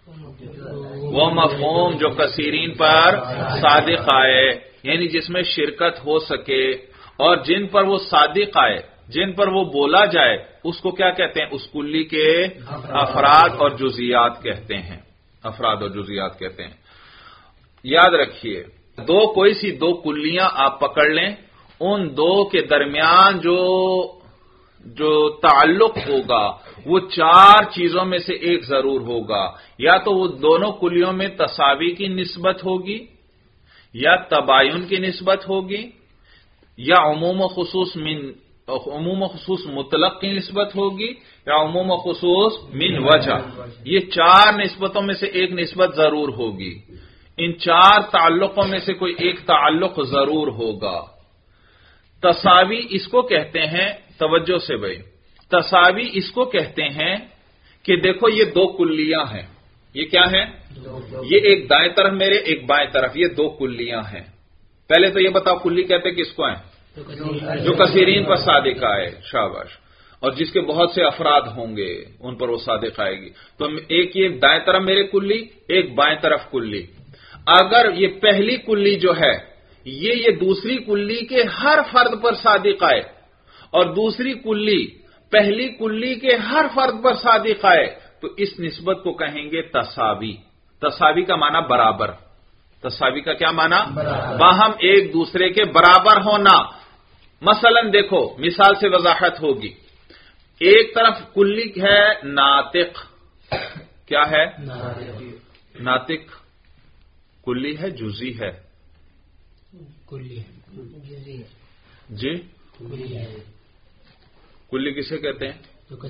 वो मफहूम जो कसीरीन पर सादिक आए, यानी जिसमें शिरकत हो सके, और जिन पर वो सादिक आए, जिन पर वो बोला जाए, उसको क्या कहते हैं? उस कुल्ली के अफराद और जुजियात कहते हैं। अफराद और जुजियात कहते हैं। याद रखिए, कोई सी दो कुल्लियां आप पकड़ लें, उन दो के दरमियान जो ताल्लुक होगा वो 4 चीजों में से एक जरूर होगा। या तो वो दोनों कुलियों में तसावी की निस्बत होगी, या तबायुन की निस्बत होगी, या उमूम खुसूस मुतलक की निस्बत होगी, या उमूम खुसूस मिन वजह। ये 4 निस्बतों में से एक निस्बत जरूर होगी। इन 4 ताल्लुकों में से कोई एक ताल्लुक जरूर होगा। तसावी इसको कहते हैं, तवज्जो से भाई, तसावी इसको कहते हैं कि देखो ये 2 कुल्लियां हैं। ये क्या है? ये एक दाएं तरफ मेरे, एक बाएं तरफ, ये 2 कुल्लियां हैं। पहले तो ये बताओ कुल्ली कहते किसको है? जो कसीरीन पर सादिक आए। शाबाश। और जिसके बहुत से अफराद होंगे उन पर वो सादिक आएगी। तो एक ये दाएं तरफ मेरे कुल्ली, एक बाएं तरफ कुल्ली। अगर ये पहली कुल्ली जो है ये दूसरी कुल्ली के हर फर्द पर सादिक आए, और दूसरी कुल्ली पहली कुल्ली के हर फर्द पर सादिक आए, तो इस निस्बत को कहेंगे तसावी। तसावी का माना बराबर। तसावी का क्या माना? बाहम एक दूसरे के बराबर होना। मसलन देखो, मिसाल से वजाहत होगी। एक तरफ कुल्ली है नातिक। क्या है? नातिक। कुल्ली है जुजी है? कुल्ली है जी। कुल्ली किसे कहते हैं?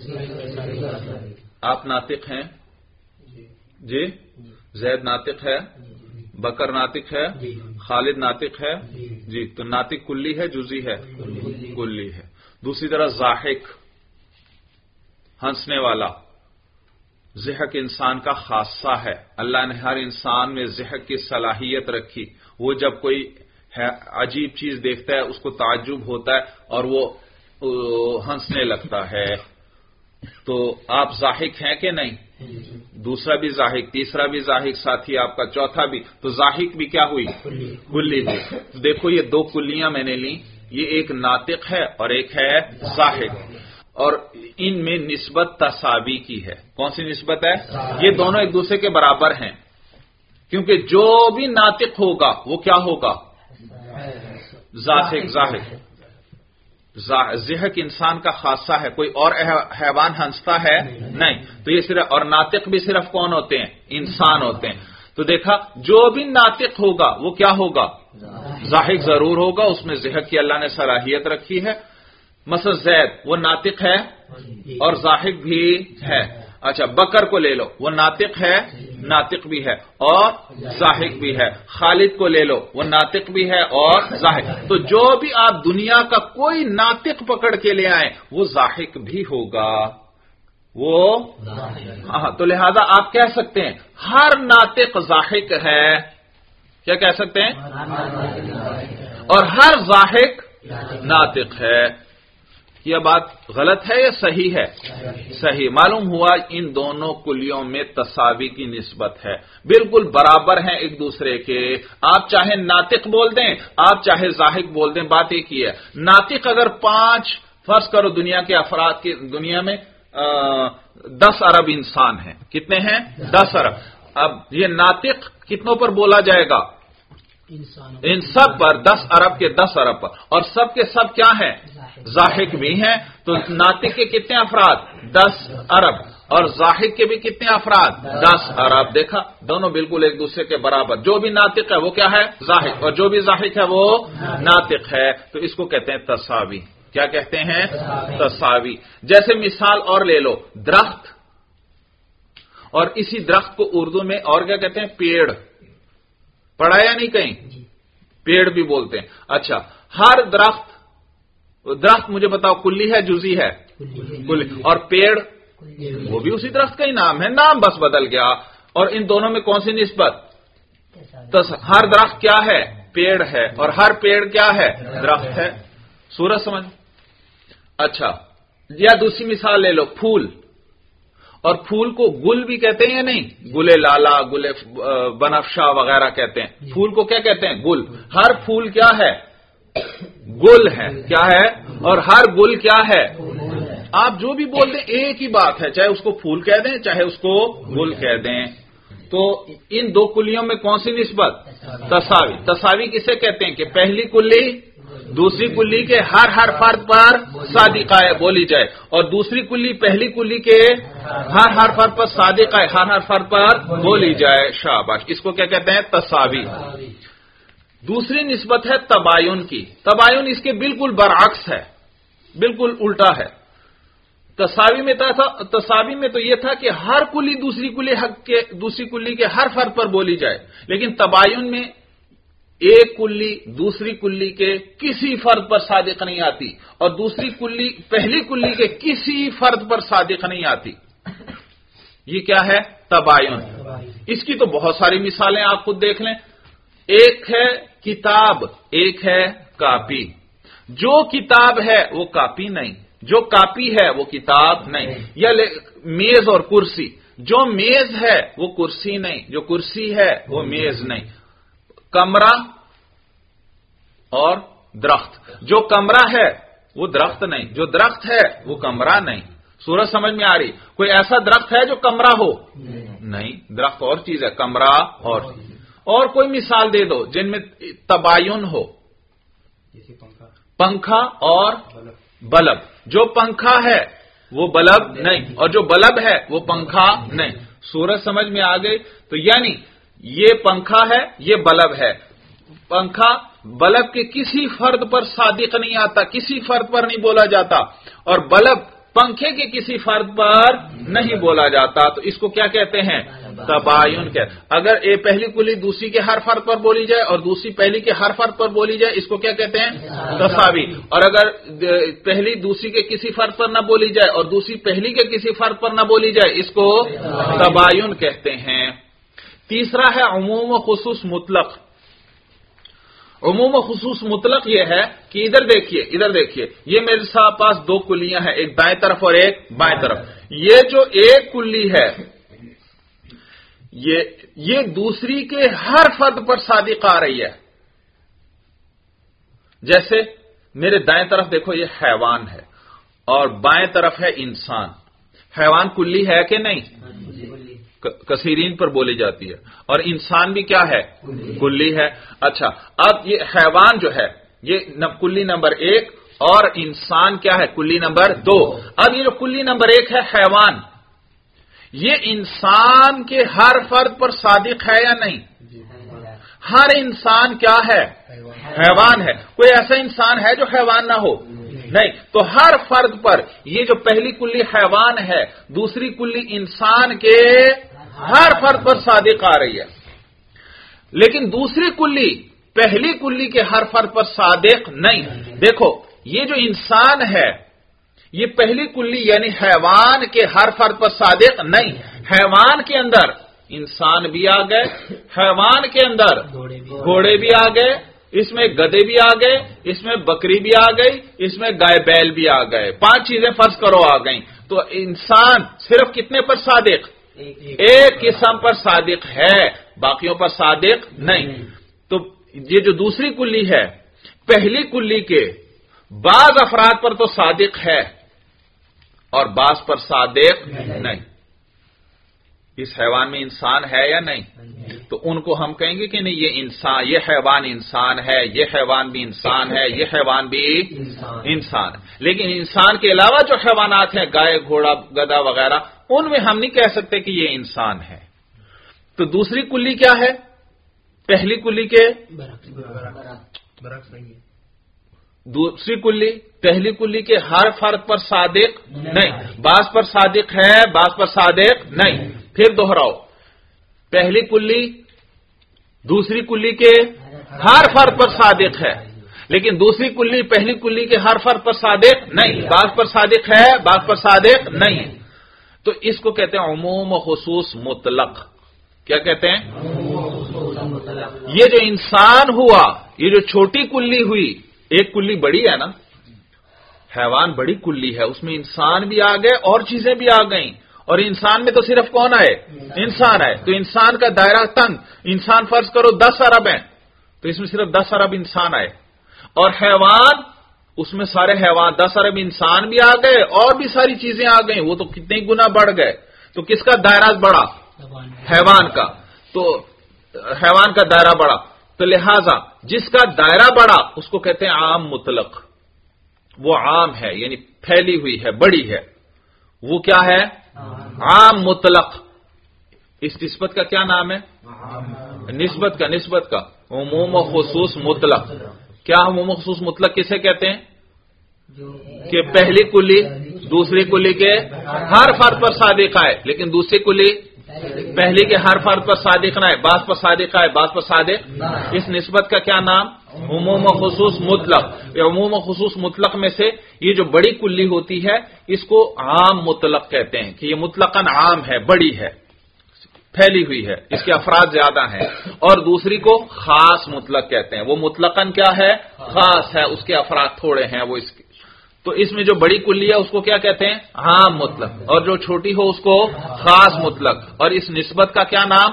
आप नातिक हैं जी? जैद नातिक है? बकर नातिक है? खालिद नातिक है जी। तो नातिक कुल्ली है जुजी है? कुल्ली है। दूसरी तरह जाहिक, हंसने वाला, ضحک انسان کا خاصہ ہے. اللہ نے ہر انسان میں ضحک کی صلاحیت رکھی. وہ جب کوئی عجیب چیز دیکھتا ہے اس کو تعجب ہوتا ہے اور وہ ہنسنے لگتا ہے. تو آپ ضاحک ہیں کہ نہیں؟ دوسرا بھی ضاحک، تیسرا بھی ضاحک، ساتھی آپ کا چوتھا بھی. تو ضاحک بھی کیا ہوئی؟ کلی ہوئی. تو دیکھو یہ دو کلیاں میں نے لی، یہ ایک ناطق ہے اور ایک ہے ضاحک، اور ان میں نسبت تساوی کی ہے. کون سی نسبت ہے؟ یہ دونوں ایک دوسرے کے برابر ہیں، کیونکہ جو بھی ناطق ہوگا وہ کیا ہوگا؟ ضاحک. ضحک انسان کا خاصہ ہے، کوئی اور حیوان ہنستا ہے نہیں. تو یہ صرف، اور ناطق بھی صرف کون ہوتے ہیں؟ انسان ہوتے ہیں. تو دیکھا جو بھی ناطق ہوگا وہ کیا ہوگا؟ ضاحک ضرور ہوگا. اس میں ضحک کی اللہ نے صلاحیت رکھی ہے. مثلا زید وہ ناطق ہے اور ضاحک بھی ہے. اچھا بکر کو لے لو، وہ ناطق ہے، ناطق بھی ہے اور ضاحک بھی ہے. خالد کو لے لو، وہ ناطق بھی ہے اور ضاحک. تو جو بھی آپ دنیا کا کوئی ناطق پکڑ کے لے آئیں وہ ضاحک بھی ہوگا. وہ تو لہذا آپ کہہ سکتے ہیں ہر ناطق ضاحک ہے. کیا کہہ سکتے ہیں؟ اور ہر ضاحک ناطق ہے. یہ بات غلط ہے یا صحیح ہے؟ صحیح. معلوم ہوا ان دونوں کلیوں میں تساوی کی نسبت ہے، بالکل برابر ہیں ایک دوسرے کے. آپ چاہے ناطق بول دیں، آپ چاہے ضاحک بول دیں، بات ایک ہی ہے. ناطق اگر 5 فرض کرو دنیا کے افراد کی، دنیا میں 10 ارب انسان ہیں. کتنے ہیں؟ 10 ارب. اب یہ ناطق کتنوں پر بولا جائے گا؟ ان سب پر، 10 ارب کے 10 ارب پر. اور سب کے سب کیا ہیں؟ ضاحک بھی ہیں. تو ناطق کے کتنے افراد؟ 10 ارب. اور ضاحک کے بھی کتنے افراد؟ 10 ارب. دیکھا دونوں بالکل ایک دوسرے کے برابر. جو بھی ناطق ہے وہ کیا ہے؟ ضاحک. اور جو بھی ضاحک ہے وہ ناطق ہے. تو اس کو کہتے ہیں تساوی. کیا کہتے ہیں؟ تساوی. جیسے مثال اور لے لو، درخت، اور اسی درخت کو اردو میں اور کیا کہتے ہیں؟ پیڑ. پڑھا یا نہیں کہیں؟ پیڑ بھی بولتے ہیں. اچھا ہر درخت مجھے بتاؤ کلی ہے جزئی ہے؟ کلی. اور پیڑ وہ بھی اسی درخت کا ہی نام ہے، نام بس بدل گیا. اور ان دونوں میں کون سی نسبت؟ ہر درخت کیا ہے؟ پیڑ ہے. اور ہر پیڑ کیا ہے؟ درخت ہے. سورج سمجھ. اچھا یا دوسری مثال لے لو، پھول. اور پھول کو گل بھی کہتے ہیں یا نہیں؟ گلے لالا، گلے بنفشا وغیرہ کہتے ہیں. پھول کو کیا کہتے ہیں؟ گل. ہر پھول کیا ہے؟ گل ہے. کیا ہے؟ اور ہر گل کیا ہے؟ آپ جو بھی بول دیں ایک ہی بات ہے، چاہے اس کو پھول کہہ دیں چاہے اس کو گل کہہ دیں. تو ان دو کلیوں میں کون سی نسبت؟ تساوی. تساوی کسے کہتے ہیں؟ کہ پہلی کلی دوسری کلی کے ہر فرد پر صادقہ بولی جائے، اور دوسری کلی پہلی کلی کے ہر فرد پر صادقہ ہر فرد پر بولی جائے. شاباش. اس کو کیا کہتے ہیں؟ تساوی. دوسری نسبت ہے تباین کی. تباین اس کے بالکل برعکس ہے، بالکل الٹا ہے. تساوی میں تو یہ تھا کہ ہر کلی دوسری کلی کے ہر فرد پر بولی جائے، لیکن تباین میں ایک کلی دوسری کلی کے کسی فرد پر صادق نہیں آتی، اور دوسری کلی پہلی کلی کے کسی فرد پر صادق نہیں آتی. یہ کیا ہے؟ تباین. اس کی تو بہت ساری مثالیں آپ خود دیکھ لیں. ایک ہے کتاب، ایک ہے کاپی. جو کتاب ہے وہ کاپی نہیں، جو کاپی ہے وہ کتاب نہیں. یا میز اور کرسی، جو میز ہے وہ کرسی نہیں، جو کرسی ہے وہ میز نہیں. کمرہ اور درخت، جو کمرہ ہے وہ درخت نہیں، جو درخت ہے وہ کمرہ نہیں. سورج سمجھ میں آ رہی؟ کوئی ایسا درخت ہے جو کمرہ ہو؟ نہیں. درخت اور چیز ہے، کمرہ اور چیز. اور کوئی مثال دے دو جن میں تباین ہو. پنکھا اور بلب. جو پنکھا ہے وہ بلب نہیں، اور جو بلب ہے وہ پنکھا نہیں. سورج سمجھ میں آ گئی؟ تو یعنی یہ پنکھا ہے، یہ بلب ہے. پنکھا بلب کے کسی فرد پر صادق نہیں آتا، کسی فرد پر نہیں بولا جاتا، اور بلب पंखे के किसी फर्द पर नहीं बोला जाता, तो इसको क्या कहते हैं? तबायुन कहते। अगर ए पहली कुली दूसरी के हर फर्द पर बोली जाए और दूसरी पहली के हर फर्द पर बोली जाए, इसको क्या कहते हैं? तसावी। और अगर पहली दूसरी के किसी फर्द पर न बोली जाए और दूसरी पहली के किसी फर्द पर न बोली जाए, इसको तबायुन कहते हैं। तीसरा है उमूम व खुसूस मुतलक। उमूम व खुसूस मुतलक ये है कि इधर देखिए, ये मेरे पास दो कुलियां हैं, एक दाएं तरफ और एक बाएं तरफ। ये जो एक कुल्ली है ये दूसरी के हर फर्द पर सादिक आ रही है। जैसे मेरे दाएं तरफ देखो, ये हैवान है और बाएं तरफ है इंसान। हैवान कुल्ली है कि नहीं? कसीरीन पर बोली जाती है। और इंसान भी क्या है? कुल्ली है। अच्छा, अब ये हैवान जो है ये कुल्ली नंबर 1 और इंसान क्या है? कुल्ली नंबर 2। अब ये जो कुल्ली नंबर 1 है हैवान, ये इंसान के हर फर्द पर सादिक है या नहीं? हर इंसान क्या है? हैवान है। कोई ऐसा इंसान है जो हैवान ना हो? नहीं। तो हर फर्द पर ये जो पहली कुल्ली हैवान है, दूसरी कुल्ली इंसान के हर फर्द पर सादिक आ रही है। लेकिन दूसरी कुल्ली पहली कुल्ली के हर फर्द पर सादिक नहीं। देखो, ये जो इंसान है ये पहली कुल्ली यानी हैवान के हर फर्द पर सादिक नहीं। हैवान के अंदर इंसान भी आ गए, हैवान के अंदर घोड़े भी आ गए, इसमें गधे भी आ गए, इसमें बकरी भी आ गई, इसमें गाय बैल भी आ गए। 5 चीजें फर्ज करो आ गई। तो इंसान सिर्फ कितने पर सादिक? एक किस्म पर सादिक है, बाकियों पर सादिक नहीं। तो ये जो दूसरी कुल्ली है, पहली कुल्ली के बाज अफराद पर तो सादिक है और बाज पर सादिक नहीं। इस हैवान में इंसान है या नहीं? तो उनको हम कहेंगे कि नहीं, ये इंसान, ये हैवान इंसान है, ये हैवान भी इंसान है, ये हैवान भी इंसान है। लेकिन इंसान के अलावा जो हैवानात हैं, गाय, घोड़ा, गधा वगैरह, उनमें हम नहीं कह सकते कि ये इंसान है। तो दूसरी कुल्ली क्या है? पहली कुल्ली के दूसरी कुल्ली पहली कुल्ली के हर फर्द पर सादिक नहीं, बास पर सादिक है, बास पर सादिक नहीं। फिर दोहराओ, पहली कुल्ली दूसरी कुल्ली के हर फर्द पर सादिक है, लेकिन दूसरी कुल्ली पहली कुल्ली के हर फर्द पर सादिक नहीं, बास पर सादिक है, बास पर सादिक नहीं है। तो इसको कहते हैं उमूम व खुसूस मुतलक। क्या कहते हैं? ये जो इंसान हुआ, ये जो छोटी कुल्ली हुई, एक कुल्ली बड़ी है ना, हैवान बड़ी कुल्ली है, उसमें इंसान भी आ गए और चीजें भी आ गईं, और इंसान में तो सिर्फ कौन आए? इंसान है। तो इंसान का दायरा तंग, इंसान फर्ज करो 10 अरब है, तो इसमें सिर्फ 10 अरब इंसान आए। और हैवान, उसमें सारे हैवान, 10 अरब इंसान भी आ गए और भी सारी चीजें आ गई, वो तो कितने गुना बढ़ गए। तो किसका दायरा बढ़ा? हैवान का। तो हैवान का दायरा बढ़ा, तो लिहाजा जिसका दायरा बढ़ा उसको कहते हैं आम मुतलक। वो आम है यानी फैली हुई है, बड़ी है, वो क्या है? आम मुतलक। इस निस्बत का क्या नाम है? निस्बत का उमूम व खुसूस मुतलक। क्या उमूम व खुसूस मुतलक किसे कहते हैं? कि पहली कुल्ली दूसरी कुल्ली के हर फर्द पर सादिक आए, लेकिन दूसरी कुल्ली पहली के हर फर्द पर सादिक ना आए, बास पर सादिक आए, बास पर सादिक। इस निस्बत का क्या नाम? उमूम व खुसूस मुतलक। उमूम व खुसूस मुतलक में से ये जो बड़ी कुल्ली होती है इसको आम मुतलक कहते हैं, कि ये मुतलकन आम है, बड़ी है, फैली हुई है, इसके अफराद ज्यादा हैं। और दूसरी को खास मुतलक कहते हैं, वो मुतलकन क्या है? खास है, उसके अफराद थोड़े हैं वो इसके। तो इसमें जो बड़ी कुल्ली है उसको क्या कहते हैं? आम मुतलक, और जो छोटी हो उसको खास मुतलक। और इस निस्बत का क्या नाम?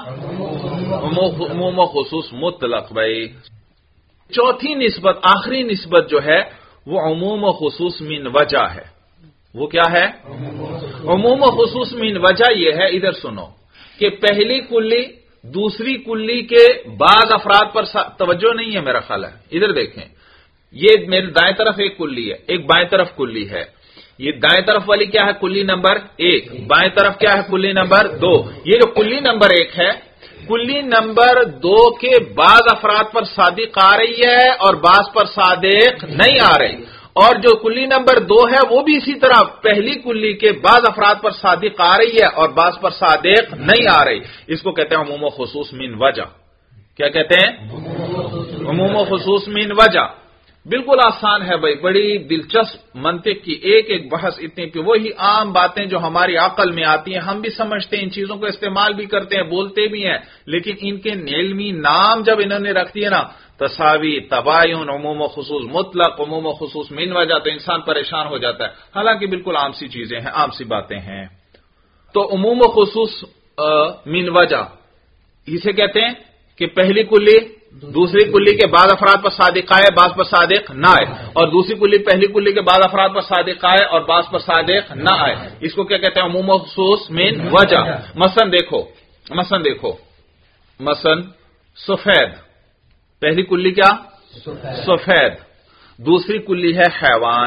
उमूम व खुसूस मुतलक। भाई चौथी निस्बत, आखिरी निस्बत जो है वो उमूम व खुसूस मिन वजह है। वो क्या है? उमूम व खुसूस मिन वजह ये है, इधर सुनो, कि पहली कुल्ली दूसरी कुल्ली के बाद अफराद पर तवज्जो नहीं है मेरा ख्याल है। इधर देखें, ये मेरे दाएं तरफ एक कुल्ली है, एक बाएं तरफ कुल्ली है। ये दाएं तरफ वाली क्या है? कुल्ली नंबर 1। बाएं तरफ क्या है? कुल्ली नंबर 2। ये जो कुल्ली नंबर 1 है, कुल्ली नंबर 2 के बाद अफराद पर सादिक आ रही है और बास पर सादिक नहीं आ रही। اور جو کلی نمبر 2 ہے وہ بھی اسی طرح پہلی کلی کے بعض افراد پر صادق آ رہی ہے اور بعض پر صادق نہیں آ رہی. اس کو کہتے ہیں عموم و خصوص من وجہ. کیا کہتے ہیں؟ عموم و خصوص من وجہ. بالکل آسان ہے بھائی، بڑی دلچسپ منطق کی ایک ایک بحث اتنی کہ وہی عام باتیں جو ہماری عقل میں آتی ہیں، ہم بھی سمجھتے ہیں، ان چیزوں کو استعمال بھی کرتے ہیں، بولتے بھی ہیں، لیکن ان کے علمی نام جب انہوں نے رکھ دیے نا، تساوی، تباین، عموم و خصوص مطلق، عموم و خصوص من وجہ، تو انسان پریشان ہو جاتا ہے. حالانکہ بالکل عام سی چیزیں ہیں، عام سی باتیں ہیں. تو عموم و خصوص من وجہ اسے کہتے ہیں کہ پہلی کلی دوسری کلی کے بعض افراد پر صادق آئے، بعض پر صادق نہ آئے، اور دوسری کلی پہلی کلی کے بعض افراد پر صادق آئے اور بعض پر صادق نہ آئے. اس کو کیا کہتے ہیں؟ عموم و خصوص من وجہ. مثلا دیکھو سفید، پہلی کلی کیا؟ سفید. دوسری کلی ہے حیوان.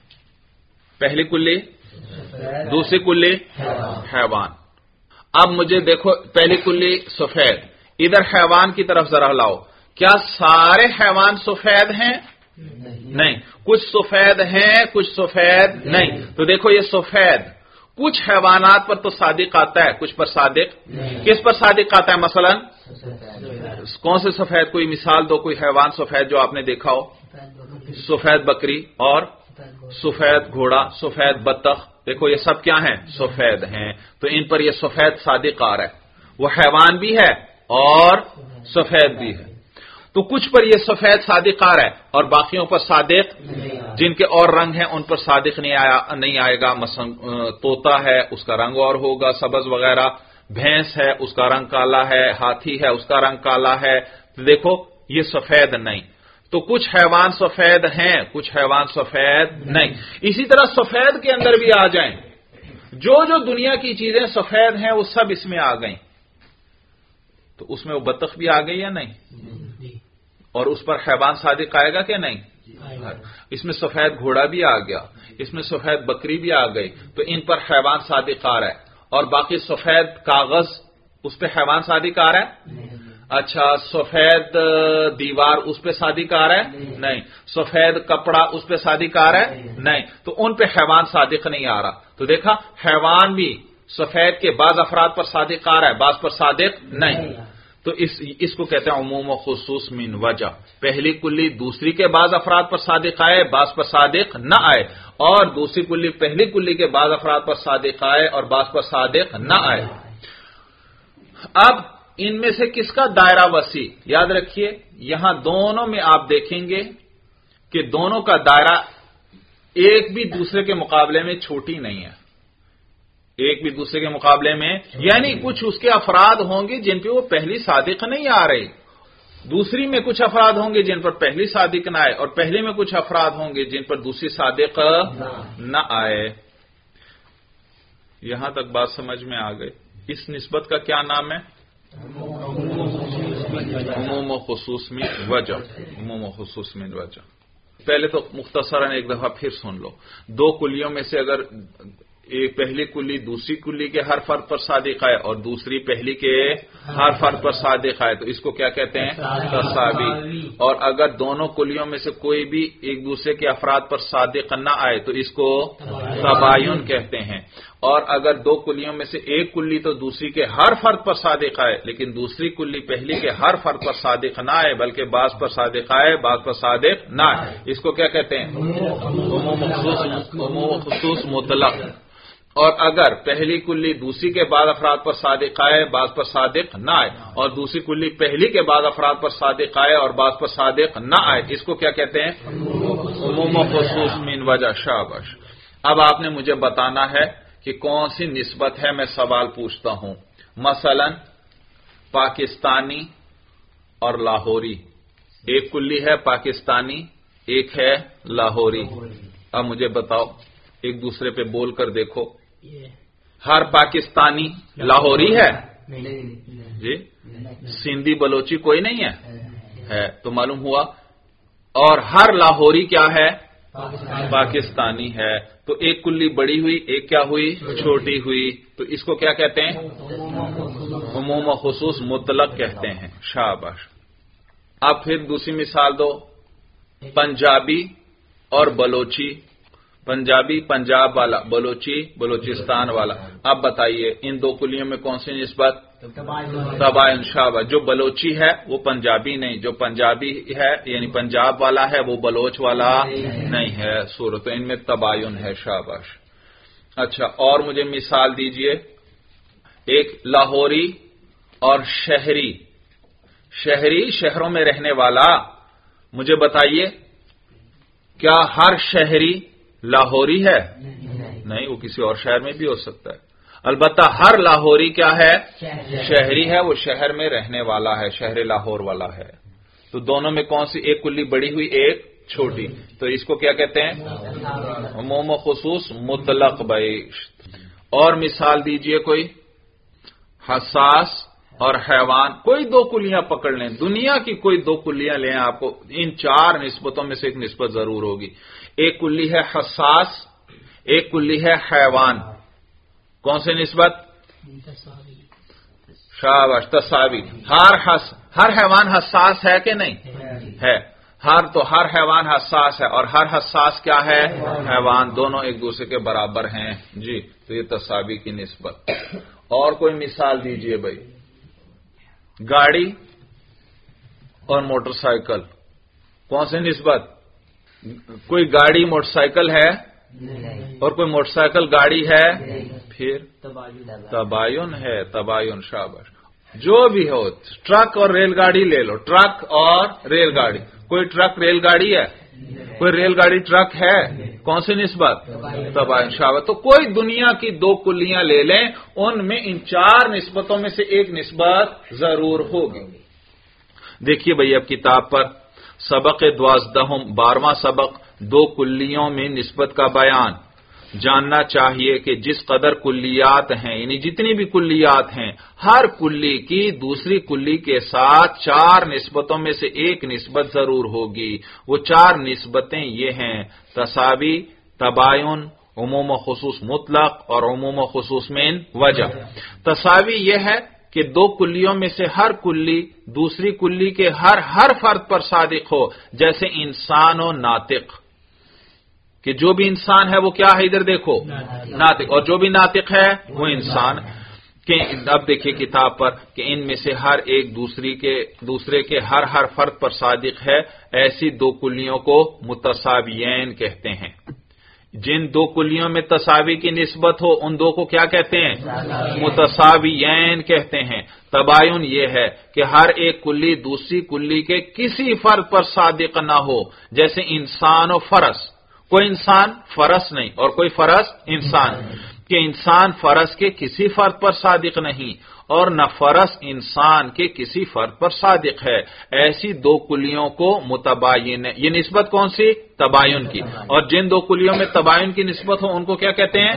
پہلی کلی، دوسری کلی حیوان. اب مجھے دیکھو، پہلی کلی سفید، ادھر حیوان کی طرف ذرا لاؤ. کیا سارے حیوان سفید ہیں؟ نہیں. کچھ سفید ہیں، کچھ سفید نہیں. تو دیکھو یہ سفید کچھ حیوانات پر تو صادق آتا ہے، کچھ پر صادق. کس پر صادق آتا ہے؟ مثلا کون سے سفید؟ کوئی مثال دو، کوئی حیوان سفید جو آپ نے دیکھا ہو. سفید بکری اور سفید گھوڑا، سفید بطخ. دیکھو یہ سب کیا ہیں؟ سفید ہیں. تو ان پر یہ سفید صادق آ رہا ہے. وہ حیوان بھی ہے اور سفید بھی ہے. تو کچھ پر یہ سفید صادق آ رہا ہے اور باقیوں پر صادق، جن کے اور رنگ ہیں ان پر صادق نہیں آئے گا. مثلا طوطا ہے، اس کا رنگ اور ہوگا سبز وغیرہ. بھینس ہے، اس کا رنگ کالا ہے. ہاتھی ہے، اس کا رنگ کالا ہے. تو دیکھو یہ سفید نہیں. تو کچھ حیوان سفید ہیں، کچھ حیوان سفید نہیں. اسی طرح سفید کے اندر بھی آ جائیں، جو دنیا کی چیزیں سفید ہیں وہ سب اس میں آ گئیں. تو اس میں وہ بطخ بھی آ گئی یا نہیں؟ اور اس پر حیوان صادق آئے گا کہ نہیں؟ اس میں سفید گھوڑا بھی آ گیا، اس میں سفید بکری بھی آ گئی. تو ان پر حیوان صادق آ رہا ہے. اور باقی سفید کاغذ، اس پہ حیوان صادق آ رہا ہے. اچھا، سفید دیوار، اس پہ صادق آ رہا ہے؟ نہیں. سفید کپڑا، اس پہ صادق آ رہا ہے؟ نہیں. تو ان پہ حیوان صادق نہیں آ رہا. تو دیکھا، حیوان بھی سفید کے بعض افراد پر صادق آ رہا ہے، بعض پر صادق نہیں. تو اس کو کہتے ہیں عموم و خصوص من وجہ. پہلی کلی دوسری کے بعض افراد پر صادق آئے، بعض پر صادق نہ آئے، اور دوسری کلی پہلی کلی کے بعض افراد پر صادق آئے اور بعض پر صادق نہ آئے. اب ان میں سے کس کا دائرہ وسیع؟ یاد رکھیے، یہاں دونوں میں آپ دیکھیں گے کہ دونوں کا دائرہ ایک بھی دوسرے کے مقابلے میں چھوٹی نہیں ہے. ایک بھی دوسرے کے مقابلے میں، یعنی کچھ اس کے افراد ہوں گے جن پہ وہ پہلی صادق نہیں آ رہی. دوسری میں کچھ افراد ہوں گے جن پر پہلی صادق نہ آئے، اور پہلے میں کچھ افراد ہوں گے جن پر دوسری صادق نہ آئے. یہاں تک بات سمجھ میں آ گئی. اس نسبت کا کیا نام ہے؟ عموم و خصوص من وجہ. عموم و خصوص من وجہ. پہلے تو مختصراً ایک دفعہ پھر سن لو. دو کلیوں میں سے اگر ایک پہلی کلی دوسری کلی کے ہر فرد پر صادق آئے اور دوسری پہلی کے ہر فرد پر صادق آئے تو اس کو کیا کہتے ہیں؟ تساوی. اور اگر دونوں کلیوں میں سے کوئی بھی ایک دوسرے کے افراد پر صادق نہ آئے تو اس کو تباین کہتے ہیں. اور اگر دو کلیوں میں سے ایک کلی تو دوسری کے ہر فرد پر صادق آئے لیکن دوسری کلی پہلی کے ہر فرد پر صادق نہ آئے بلکہ بعض پر صادق آئے بعض پر صادق نہ آئے، اس کو کیا کہتے ہیں؟ عموم خصوص مطلق. اور اگر پہلی کلی دوسری کے بعد افراد پر صادق آئے بعض پر صادق نہ آئے، اور دوسری کلی پہلی کے بعد افراد پر صادق آئے اور بعض پر صادق نہ آئے، اس کو کیا کہتے ہیں؟ عموم خصوص من وجہ. شاباش. اب آپ نے مجھے بتانا ہے کہ کون سی نسبت ہے. میں سوال پوچھتا ہوں، مثلا پاکستانی اور لاہوری. ایک کلی ہے پاکستانی، ایک ہے لاہوری. اب مجھے بتاؤ، ایک دوسرے پہ بول کر دیکھو. ہر پاکستانی لاہوری ہے؟ جی. سندھی بلوچی کوئی نہیں ہے؟ تو معلوم ہوا. اور ہر لاہوری کیا ہے؟ پاکستانی ہے. تو ایک کلی بڑی ہوئی، ایک کیا ہوئی؟ چھوٹی ہوئی. تو اس کو کیا کہتے ہیں؟ عموم و خصوص مطلق کہتے ہیں. شاباش. اب پھر دوسری مثال دو، پنجابی اور بلوچی، پنجابی پنجاب والا، بلوچی بلوچستان والا. اب بتائیے ان دو کلیوں میں کون سی نسبت؟ تباین. شاباش. جو بلوچی ہے وہ پنجابی نہیں، جو پنجابی ہے یعنی پنجاب والا ہے وہ بلوچ والا نہیں ہے. صورت ان میں تباین ہے. شاباش. اچھا اور مجھے مثال دیجئے. ایک لاہوری اور شہری. شہری شہروں میں رہنے والا. مجھے بتائیے کیا ہر شہری لاہوری ہے؟ نہیں، وہ کسی اور شہر میں بھی ہو سکتا ہے. البتہ ہر لاہوری کیا ہے؟ شہری ہے، وہ شہر میں رہنے والا ہے، شہر لاہور والا ہے. تو دونوں میں کون سی ایک کلی بڑی ہوئی ایک چھوٹی، تو اس کو کیا کہتے ہیں؟ عموم و خصوص مطلق بیش. اور مثال دیجئے کوئی. حساس اور حیوان. کوئی دو کلیاں پکڑ لیں، دنیا کی کوئی دو کلیاں لیں، آپ کو ان چار نسبتوں میں سے ایک نسبت ضرور ہوگی. ایک کلی ہے حساس، ایک کلی ہے حیوان. کون سے نسبت؟ شاباش. تساوی. ہر حیوان حساس ہے کہ نہیں ہے؟ ہر حیوان حساس ہے اور ہر حساس کیا ہے؟ حیوان. دونوں ایک دوسرے کے برابر ہیں. جی تو یہ تساوی کی نسبت. اور کوئی مثال دیجئے بھائی. گاڑی اور موٹر سائیکل. کون سی نسبت؟ کوئی گاڑی موٹر سائیکل ہے اور کوئی موٹر سائیکل گاڑی ہے، پھر تباین ہے. تباین. شاباش. جو بھی ہو، ٹرک اور ریل گاڑی لے لو. ٹرک اور ریل گاڑی. کوئی ٹرک ریل گاڑی ہے؟ کوئی ریل گاڑی ٹرک ہے؟ کون سی نسبت؟ تباین. شاباش. تو کوئی دنیا کی دو کلیاں لے لیں، ان میں ان چار نسبتوں میں سے ایک نسبت ضرور ہوگی. دیکھیے بھائی اب کتاب پر سبق 12 12واں سبق دو کلیوں میں نسبت کا بیان. جاننا چاہیے کہ جس قدر کلیات ہیں یعنی جتنی بھی کلیات ہیں، ہر کلی کی دوسری کلی کے ساتھ چار نسبتوں میں سے ایک نسبت ضرور ہوگی. وہ چار نسبتیں یہ ہیں: تساوی، تباین، عموم و خصوص مطلق اور عموم و خصوص من وجہ. تساوی یہ ہے کہ دو کلیوں میں سے ہر کلی دوسری کلی کے ہر فرد پر صادق ہو، جیسے انسان و ناطق. کہ جو بھی انسان ہے وہ کیا ہے؟ ادھر دیکھو، ناطق. اور جو بھی ناطق ہے وہ انسان. کہ اب دیکھیے کتاب پر کہ ان میں سے ہر ایک دوسرے کے ہر فرد پر صادق ہے. ایسی دو کلیوں کو متساویین کہتے ہیں. جن دو کلیوں میں تساوی کی نسبت ہو ان دو کو کیا کہتے ہیں؟ متساویین کہتے ہیں. تباین یہ ہے کہ ہر ایک کلی دوسری کلی کے کسی فرد پر صادق نہ ہو، جیسے انسان و فرس. کوئی انسان فرس نہیں اور کوئی فرس انسان. کہ انسان فرس کے کسی فرد پر صادق نہیں اور نہ فرس انسان کے کسی فرد پر صادق ہے. ایسی دو کلیوں کو متباین. یہ نسبت کون سی؟ تباین کی. اور جن دو کلیوں میں تباین کی نسبت ہو ان کو کیا کہتے ہیں؟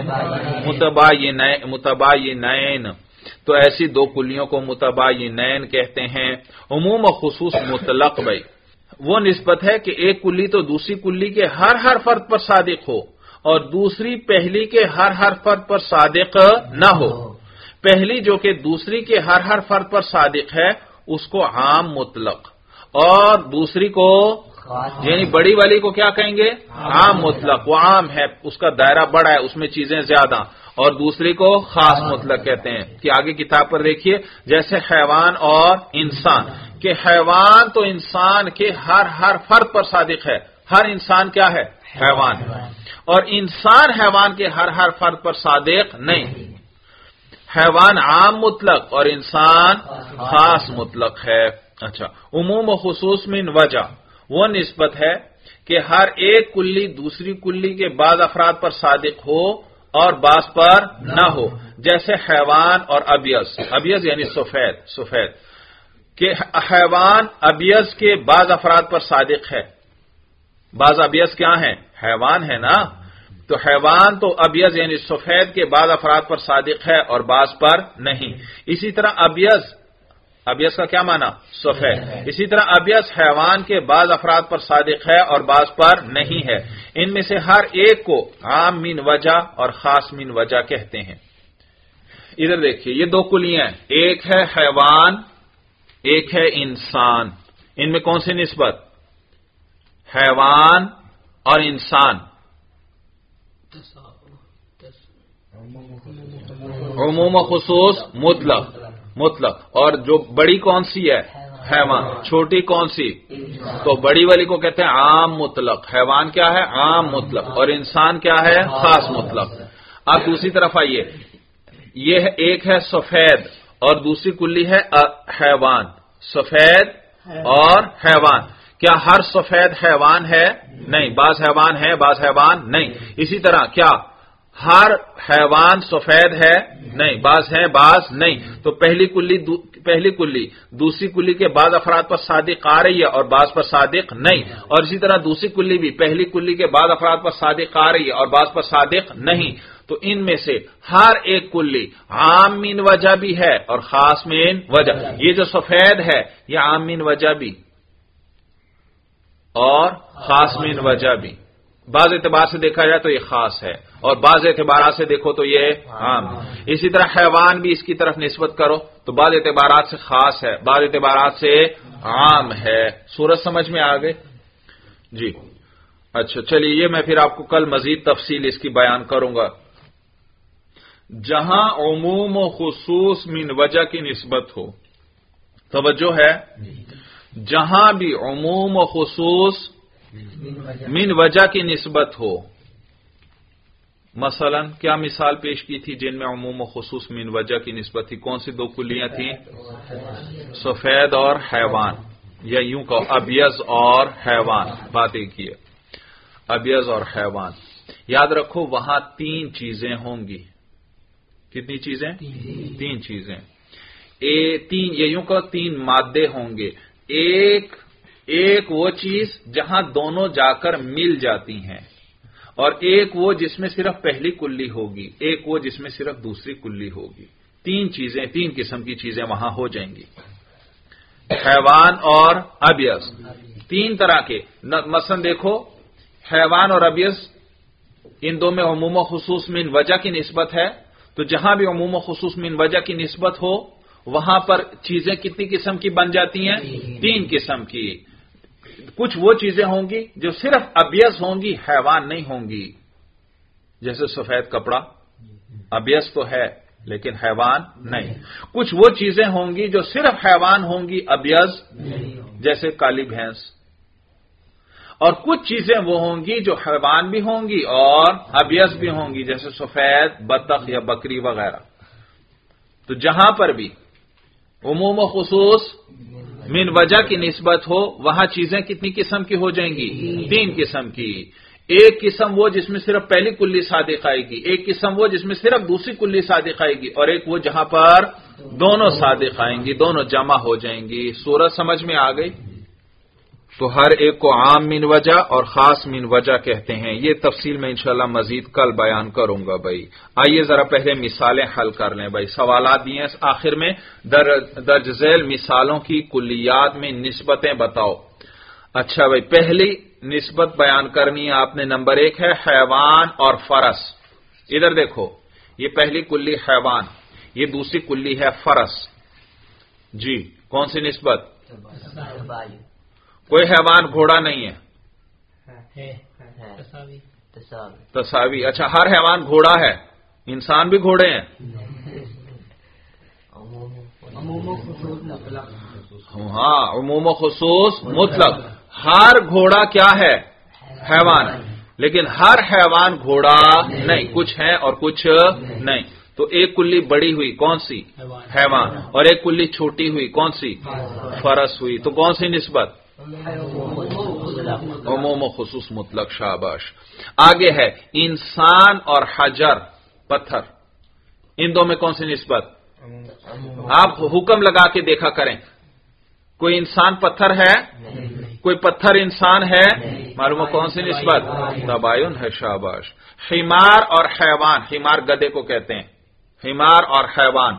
متباینین. تو ایسی دو کلیوں کو متباینین کہتے ہیں. عموم و خصوص مطلق بھائی وہ نسبت ہے کہ ایک کلی تو دوسری کلی کے ہر فرد پر صادق ہو اور دوسری پہلی کے ہر فرد پر صادق نہ ہو. پہلی جو کہ دوسری کے ہر فرد پر صادق ہے اس کو عام مطلق، اور دوسری کو یعنی بڑی والی کو کیا کہیں گے؟ عام مطلق. وہ عام ہے، اس کا دائرہ بڑا ہے، اس میں چیزیں زیادہ. اور دوسری کو خاص مطلق کہتے ہیں. کہ آگے کتاب پر دیکھیے جیسے حیوان اور انسان. کہ حیوان تو انسان کے ہر فرد پر صادق ہے. ہر انسان کیا ہے؟ حیوان. اور انسان حیوان کے ہر فرد پر صادق نہیں. حیوان عام مطلق اور انسان خاص مطلق ہے. اچھا. عموم و خصوص من وجہ وہ نسبت ہے کہ ہر ایک کلی دوسری کلی کے بعض افراد پر صادق ہو اور بعض پر نہ ہو. جیسے حیوان اور ابیض. ابیض یعنی سفید. کہ حیوان ابیض کے بعض افراد پر صادق ہے. بعض ابیض کیا ہیں؟ حیوان ہے نا. تو حیوان تو ابیض یعنی سفید کے بعض افراد پر صادق ہے اور بعض پر نہیں. اسی طرح ابیض کا کیا معنی؟ سفید. اسی طرح ابیض حیوان کے بعض افراد پر صادق ہے اور بعض پر نہیں ہے. ان میں سے ہر ایک کو عام من وجہ اور خاص من وجہ کہتے ہیں. ادھر دیکھیے یہ دو کلیاں ہیں، ایک ہے حیوان ایک ہے انسان. ان میں کون سی نسبت؟ حیوان اور انسان عموم و خصوص مطلق اور جو بڑی کون سی ہے حیوان، چھوٹی کون سی؟ تو بڑی والی کو کہتے ہیں عام مطلق، حیوان کیا ہے عام مطلق، اور انسان کیا ہے خاص مطلق۔ اب دوسری طرف آئیے، یہ ایک ہے سفید اور دوسری کلی ہے حیوان، سفید اور حیوان۔ کیا ہر سفید حیوان ہے؟ نہیں، بعض حیوان ہے بعض حیوان نہیں۔ اسی طرح کیا ہر حیوان سفید ہے؟ نہیں، بعض ہیں بعض نہیں۔ تو پہلی کلی دوسری کلی کے بعض افراد پر صادق آ رہی ہے اور بعض پر صادق نہیں، اور اسی طرح دوسری کلی بھی پہلی کلی کے بعض افراد پر صادق آ رہی ہے اور بعض پر صادق نہیں۔ تو ان میں سے ہر ایک کلی عام من وجہ بھی ہے اور خاص من وجہ۔ یہ جو سفید ہے یہ عام من وجہ بھی اور خاص من وجہ بھی، بعض اعتبار سے دیکھا جائے تو یہ خاص ہے اور بعض اعتبارات سے دیکھو تو یہ عام۔ اسی طرح حیوان بھی اس کی طرف نسبت کرو تو بعض اعتبارات سے خاص ہے، بعض اعتبارات سے عام ہے۔ صورت سمجھ میں آ گئی جی؟ اچھا چلیے، یہ میں پھر آپ کو کل مزید تفصیل اس کی بیان کروں گا۔ جہاں عموم و خصوص من وجہ کی نسبت ہو، توجہ ہے، جہاں بھی عموم و خصوص من وجہ کی نسبت ہو، مثلا کیا مثال پیش کی تھی جن میں عموم و خصوص من وجہ کی نسبت تھی؟ کون سی دو کلیاں تھیں؟ سفید اور حیوان، یا یوں کہو ابیض اور حیوان۔ بات ایک ہی ہے، ابیض اور حیوان۔ یاد رکھو وہاں تین چیزیں ہوں گی۔ کتنی چیزیں؟ تین چیزیں۔ تین، یہ یوں کہو تین مادے ہوں گے۔ ایک وہ چیز جہاں دونوں جا کر مل جاتی ہیں، اور ایک وہ جس میں صرف پہلی کلی ہوگی، ایک وہ جس میں صرف دوسری کلی ہوگی۔ تین چیزیں، تین قسم کی چیزیں وہاں ہو جائیں گی، حیوان اور ابیض۔ تین طرح کے، مثلا دیکھو حیوان اور ابیض، ان دو میں عموم و خصوص من وجہ کی نسبت ہے، تو جہاں بھی عموم و خصوص من وجہ کی نسبت ہو وہاں پر چیزیں کتنی قسم کی بن جاتی ہیں؟ تین قسم کی۔ کچھ وہ چیزیں ہوں گی جو صرف ابیض ہوں گی، حیوان نہیں ہوں گی، جیسے سفید کپڑا ابیض تو ہے لیکن حیوان نہیں۔ کچھ وہ چیزیں ہوں گی جو صرف حیوان ہوں گی، ابیض، جیسے کالی بھینس۔ اور کچھ چیزیں وہ ہوں گی جو حیوان بھی ہوں گی اور ابیض بھی ہوں گی، جیسے سفید بطخ یا بکری وغیرہ۔ تو جہاں پر بھی عموم و خصوص من وجہ کی نسبت ہو وہاں چیزیں کتنی قسم کی ہو جائیں گی؟ تین قسم کی۔ ایک قسم وہ جس میں صرف پہلی کلی صادق آئے گی، ایک قسم وہ جس میں صرف دوسری کلی صادق آئے گی، اور ایک وہ جہاں پر دونوں صادق آئیں گی، دونوں جمع ہو جائیں گی۔ صورت سمجھ میں آ گئی؟ تو ہر ایک کو عام من وجہ اور خاص من وجہ کہتے ہیں۔ یہ تفصیل میں انشاءاللہ مزید کل بیان کروں گا بھائی۔ آئیے ذرا پہلے مثالیں حل کر لیں بھائی، سوالات دیے ہیں آخر میں، درج ذیل مثالوں کی کلیات میں نسبتیں بتاؤ۔ اچھا بھائی، پہلی نسبت بیان کرنی ہے آپ نے، نمبر 1 ہے حیوان اور فرس۔ ادھر دیکھو، یہ پہلی کلی حیوان، یہ دوسری کلی ہے فرس۔ جی کون سی نسبت؟ کوئی حیوان گھوڑا نہیں ہے، تساوی۔ اچھا ہر حیوان گھوڑا ہے، انسان بھی گھوڑے ہیں؟ ہاں، عموم و خصوص مطلق۔ ہر گھوڑا کیا ہے؟ حیوان، لیکن ہر حیوان گھوڑا نہیں، کچھ ہے اور کچھ نہیں۔ تو ایک کلی بڑی ہوئی کون سی؟ حیوان، اور ایک کلی چھوٹی ہوئی کون سی؟ فرس ہوئی۔ تو کون سی نسبت؟ عموم و خصوص مطلق، شاباش۔ آگے ہے انسان اور حجر، پتھر، ان دو میں کون سی نسبت؟ آپ حکم لگا کے دیکھا کریں، کوئی انسان پتھر ہے؟ کوئی پتھر انسان ہے؟ معلوم کون سی نسبت؟ تباین ہے، شاباش۔ حمار اور حیوان، حمار گدے کو کہتے ہیں، حمار اور حیوان۔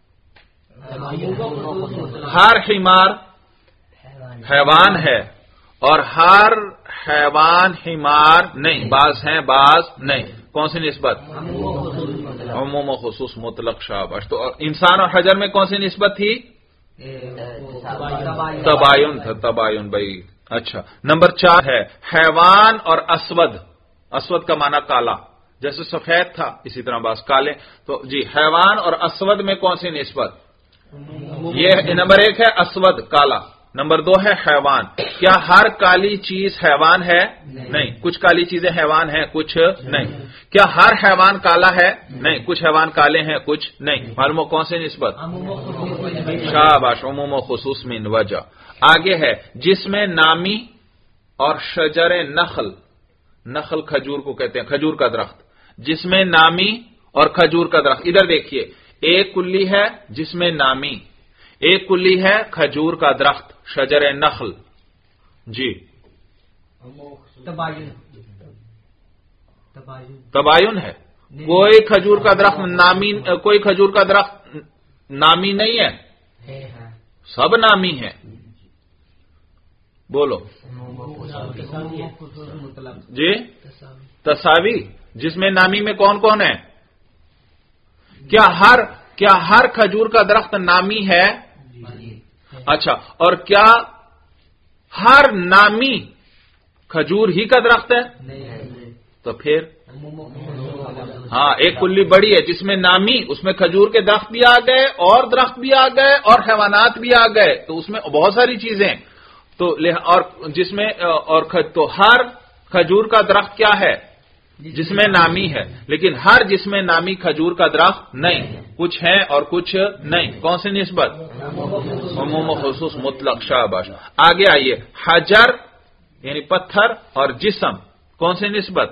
ہر حمار حیوان ہے اور ہر حیوان حمار نہیں، بعض ہیں بعض نہیں، کون سی نسبت؟ عموم و خصوص مطلق، شاباش۔ تو انسان اور حجر میں کون سی نسبت تھی؟ تباین تھا، تباین بھائی، اچھا نمبر 4 ہے حیوان اور اسود. اسود کا معنی کالا، جیسے سفید تھا اسی طرح بعض کالے. تو جی حیوان اور اسود میں کون سی نسبت؟ یہ نمبر 1 ہے اسود کالا، نمبر 2 ہے حیوان. کیا ہر کالی چیز حیوان ہے؟ نہیں. کچھ کالی چیزیں حیوان ہیں، کچھ نہیں. کیا ہر حیوان کالا ہے؟ نہیں. کچھ حیوان کالے ہیں، کچھ نہیں. معلوم کون سی نسبت؟ شاباش، عموم و خصوص من وجہ. آگے ہے جس میں نامی اور شجر نخل. نخل کھجور کو کہتے ہیں، کھجور کا درخت. جس میں نامی اور کھجور کا درخت. ادھر دیکھیے، ایک کلی ہے جس میں نامی، ایک کلی ہے کھجور کا درخت شجر نخل. جی تباین ہے. کوئی کھجور کا درخت نامی، کوئی کھجور کا درخت نامی نہیں ہے، سب نامی ہے. بولو جی. تساوی جس میں نامی میں کون کون ہے؟ کیا ہر کھجور کا درخت نامی ہے؟ اچھا، اور کیا ہر نامی کھجور ہی کا درخت ہے؟ تو پھر ہاں ایک کلی بڑی ہے جس میں نامی، اس میں کھجور کے درخت بھی آ گئے اور درخت بھی آ گئے اور حیوانات بھی آ گئے، تو اس میں بہت ساری چیزیں. تو اور جس میں اور تو ہر کھجور کا درخت کیا ہے؟ جس میں نامی ہے. لیکن ہر جس میں نامی کھجور کا درخت نہیں، کچھ ہے اور کچھ نہیں. کون سی نسبت؟ عموم و خصوص مطلق. شاباش. آگے آئیے، حجر یعنی پتھر اور جسم. کون سی نسبت؟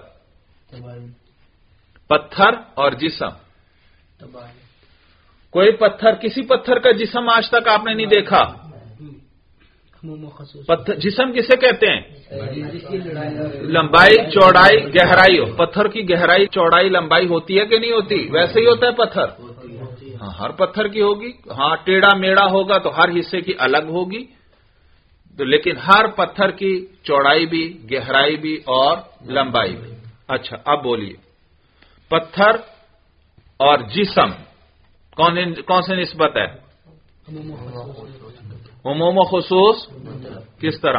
پتھر اور جسم. کوئی پتھر، کسی پتھر کا جسم آج تک آپ نے نہیں دیکھا. جسم کسے کہتے ہیں؟ لمبائی، چوڑائی، گہرائی. پتھر کی گہرائی، چوڑائی، لمبائی ہوتی ہے کہ نہیں ہوتی؟ ویسے ہی ہوتا ہے پتھر. ہاں ہر پتھر کی ہوگی. ہاں ٹیڑھا میڑا ہوگا تو ہر حصے کی الگ ہوگی. تو لیکن ہر پتھر کی چوڑائی بھی، گہرائی بھی اور لمبائی بھی. اچھا اب بولیے، پتھر اور جسم کون سے نسبت ہے؟ عموم و خصوص. کس طرح؟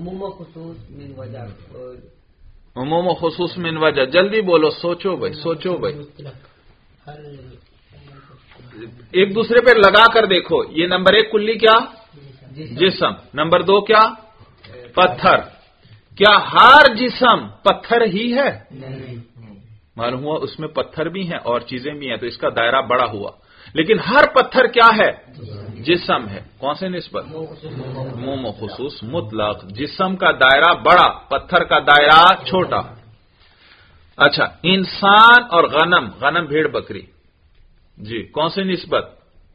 عموم و خصوص من وجہ. جلدی بولو، سوچو بھائی، سوچو بھائی. ایک دوسرے پہ لگا کر دیکھو. یہ نمبر 1 کلی کیا؟ جسم. نمبر 2 کیا؟ پتھر. کیا ہر جسم پتھر ہی ہے؟ معلوم ہوا اس میں پتھر بھی ہیں اور چیزیں بھی ہیں، تو اس کا دائرہ بڑا ہوا. لیکن ہر پتھر کیا ہے؟ جسم ہے. کون سے نسبت؟ عموم و خصوص مطلق. جسم کا دائرہ بڑا، پتھر کا دائرہ چھوٹا. اچھا، انسان اور غنم. غنم بھیڑ بکری. جی کون سی نسبت؟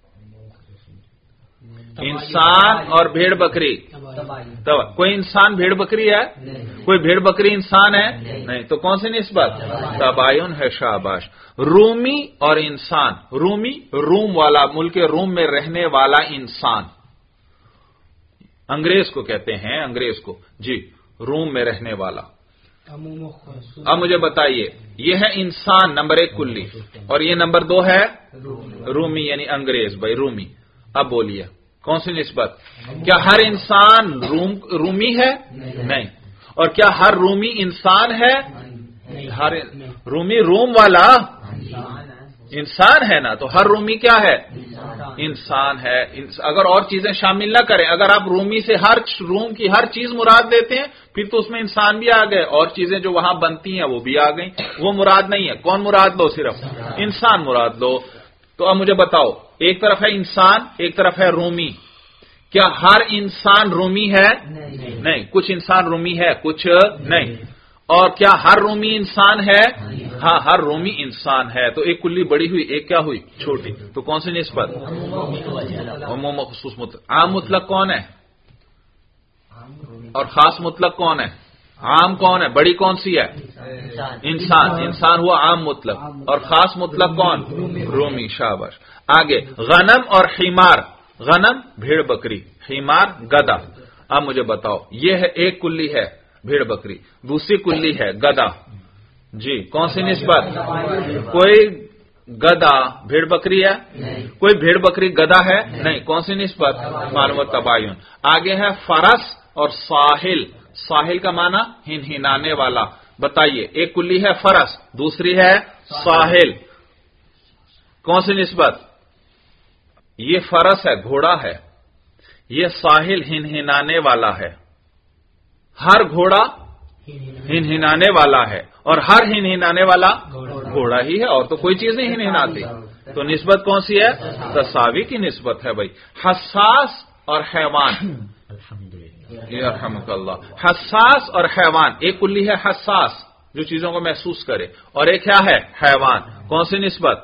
انسان اور بھیڑ بکری. کوئی انسان بھیڑ بکری ہے؟ کوئی بھیڑ بکری انسان ہے؟ نہیں. تو کون سی نسبت؟ تباین ہے. شاباش. رومی اور انسان. رومی روم والا، ملک روم میں رہنے والا انسان. انگریز کو کہتے ہیں، انگریز کو. جی روم میں رہنے والا. اب مجھے بتائیے، یہ ہے انسان نمبر 1 کلی، اور یہ نمبر 2 ہے رومی یعنی انگریز. بھائی رومی. اب بولیے کون سی نسبت؟ کیا ہر انسان رومی ہے؟ نہیں. اور کیا ہر رومی انسان ہے؟ ہر رومی روم والا انسان ہے نا، تو ہر رومی کیا ہے؟ انسان ہے. اگر اور چیزیں شامل نہ کریں، اگر آپ رومی سے روم کی ہر چیز مراد دیتے ہیں، پھر تو اس میں انسان بھی آ گئے، اور چیزیں جو وہاں بنتی ہیں وہ بھی آ گئیں. وہ مراد نہیں ہے. کون مراد لو؟ صرف انسان مراد لو. تو اب مجھے بتاؤ، ایک طرف ہے انسان، ایک طرف ہے رومی. کیا ہر انسان رومی ہے؟ نہیں. کچھ انسان رومی ہے، کچھ نہیں. اور کیا ہر رومی انسان ہے؟ ہاں ہر رومی انسان ہے. تو ایک کلی بڑی ہوئی، ایک کیا ہوئی؟ چھوٹی. تو کون سی نسبت؟ عموم و خصوص مطلق. عام مطلق کون ہے اور خاص مطلق کون ہے؟ عام کون ہے؟ بڑی کون سی ہے؟ انسان. انسان ہوا عام مطلق. اور خاص مطلق کون؟ رومی. شاباش. آگے غنم اور حمار. غنم بھیڑ بکری، حمار گدھا. اب مجھے بتاؤ، یہ ہے ایک کلی ہے بھیڑ بکری، دوسری کلی ہے گدھا. جی کون سی نسبت؟ کوئی گدھا بھیڑ بکری ہے؟ کوئی بھیڑ بکری گدھا ہے؟ نہیں. کون سی نسبت؟ معلومات تباین. آگے ہے فرس اور ساحل. ساحل کا معنی ہنہنانے والا. بتائیے ایک کلی ہے فرس، دوسری ہے ساحل، کون سی نسبت؟ یہ فرس ہے، گھوڑا ہے، یہ ساحل ہنہنانے والا ہے. ہر گھوڑا ہنہنانے والا ہے اور ہر ہنہنانے والا گھوڑا ہی ہے، اور تو کوئی چیز نہیں ہنہناتی. تو نسبت کون سی ہے؟ تساوی کی نسبت ہے بھائی. حساس اور حیوان، یرحمک اللہ. حساس اور حیوان، ایک کلی ہے حساس جو چیزوں کو محسوس کرے، اور ایک کیا ہے؟ حیوان. کون سی نسبت؟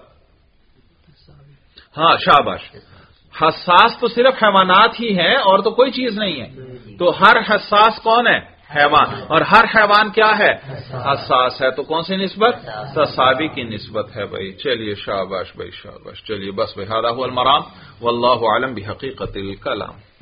ہاں شاباش. حساس تو صرف حیوانات ہی ہیں اور تو کوئی چیز نہیں ہے. تو ہر حساس کون ہے؟ حیوان. اور ہر حیوان کیا ہے؟ حساس ہے. تو کون سی نسبت؟ تساوی کی نسبت ہے بھائی. چلیے شاباش بھائی شاباش. چلیے بس بھائی، ھذا ھو المرام واللہ اعلم بحقیقت الکلام.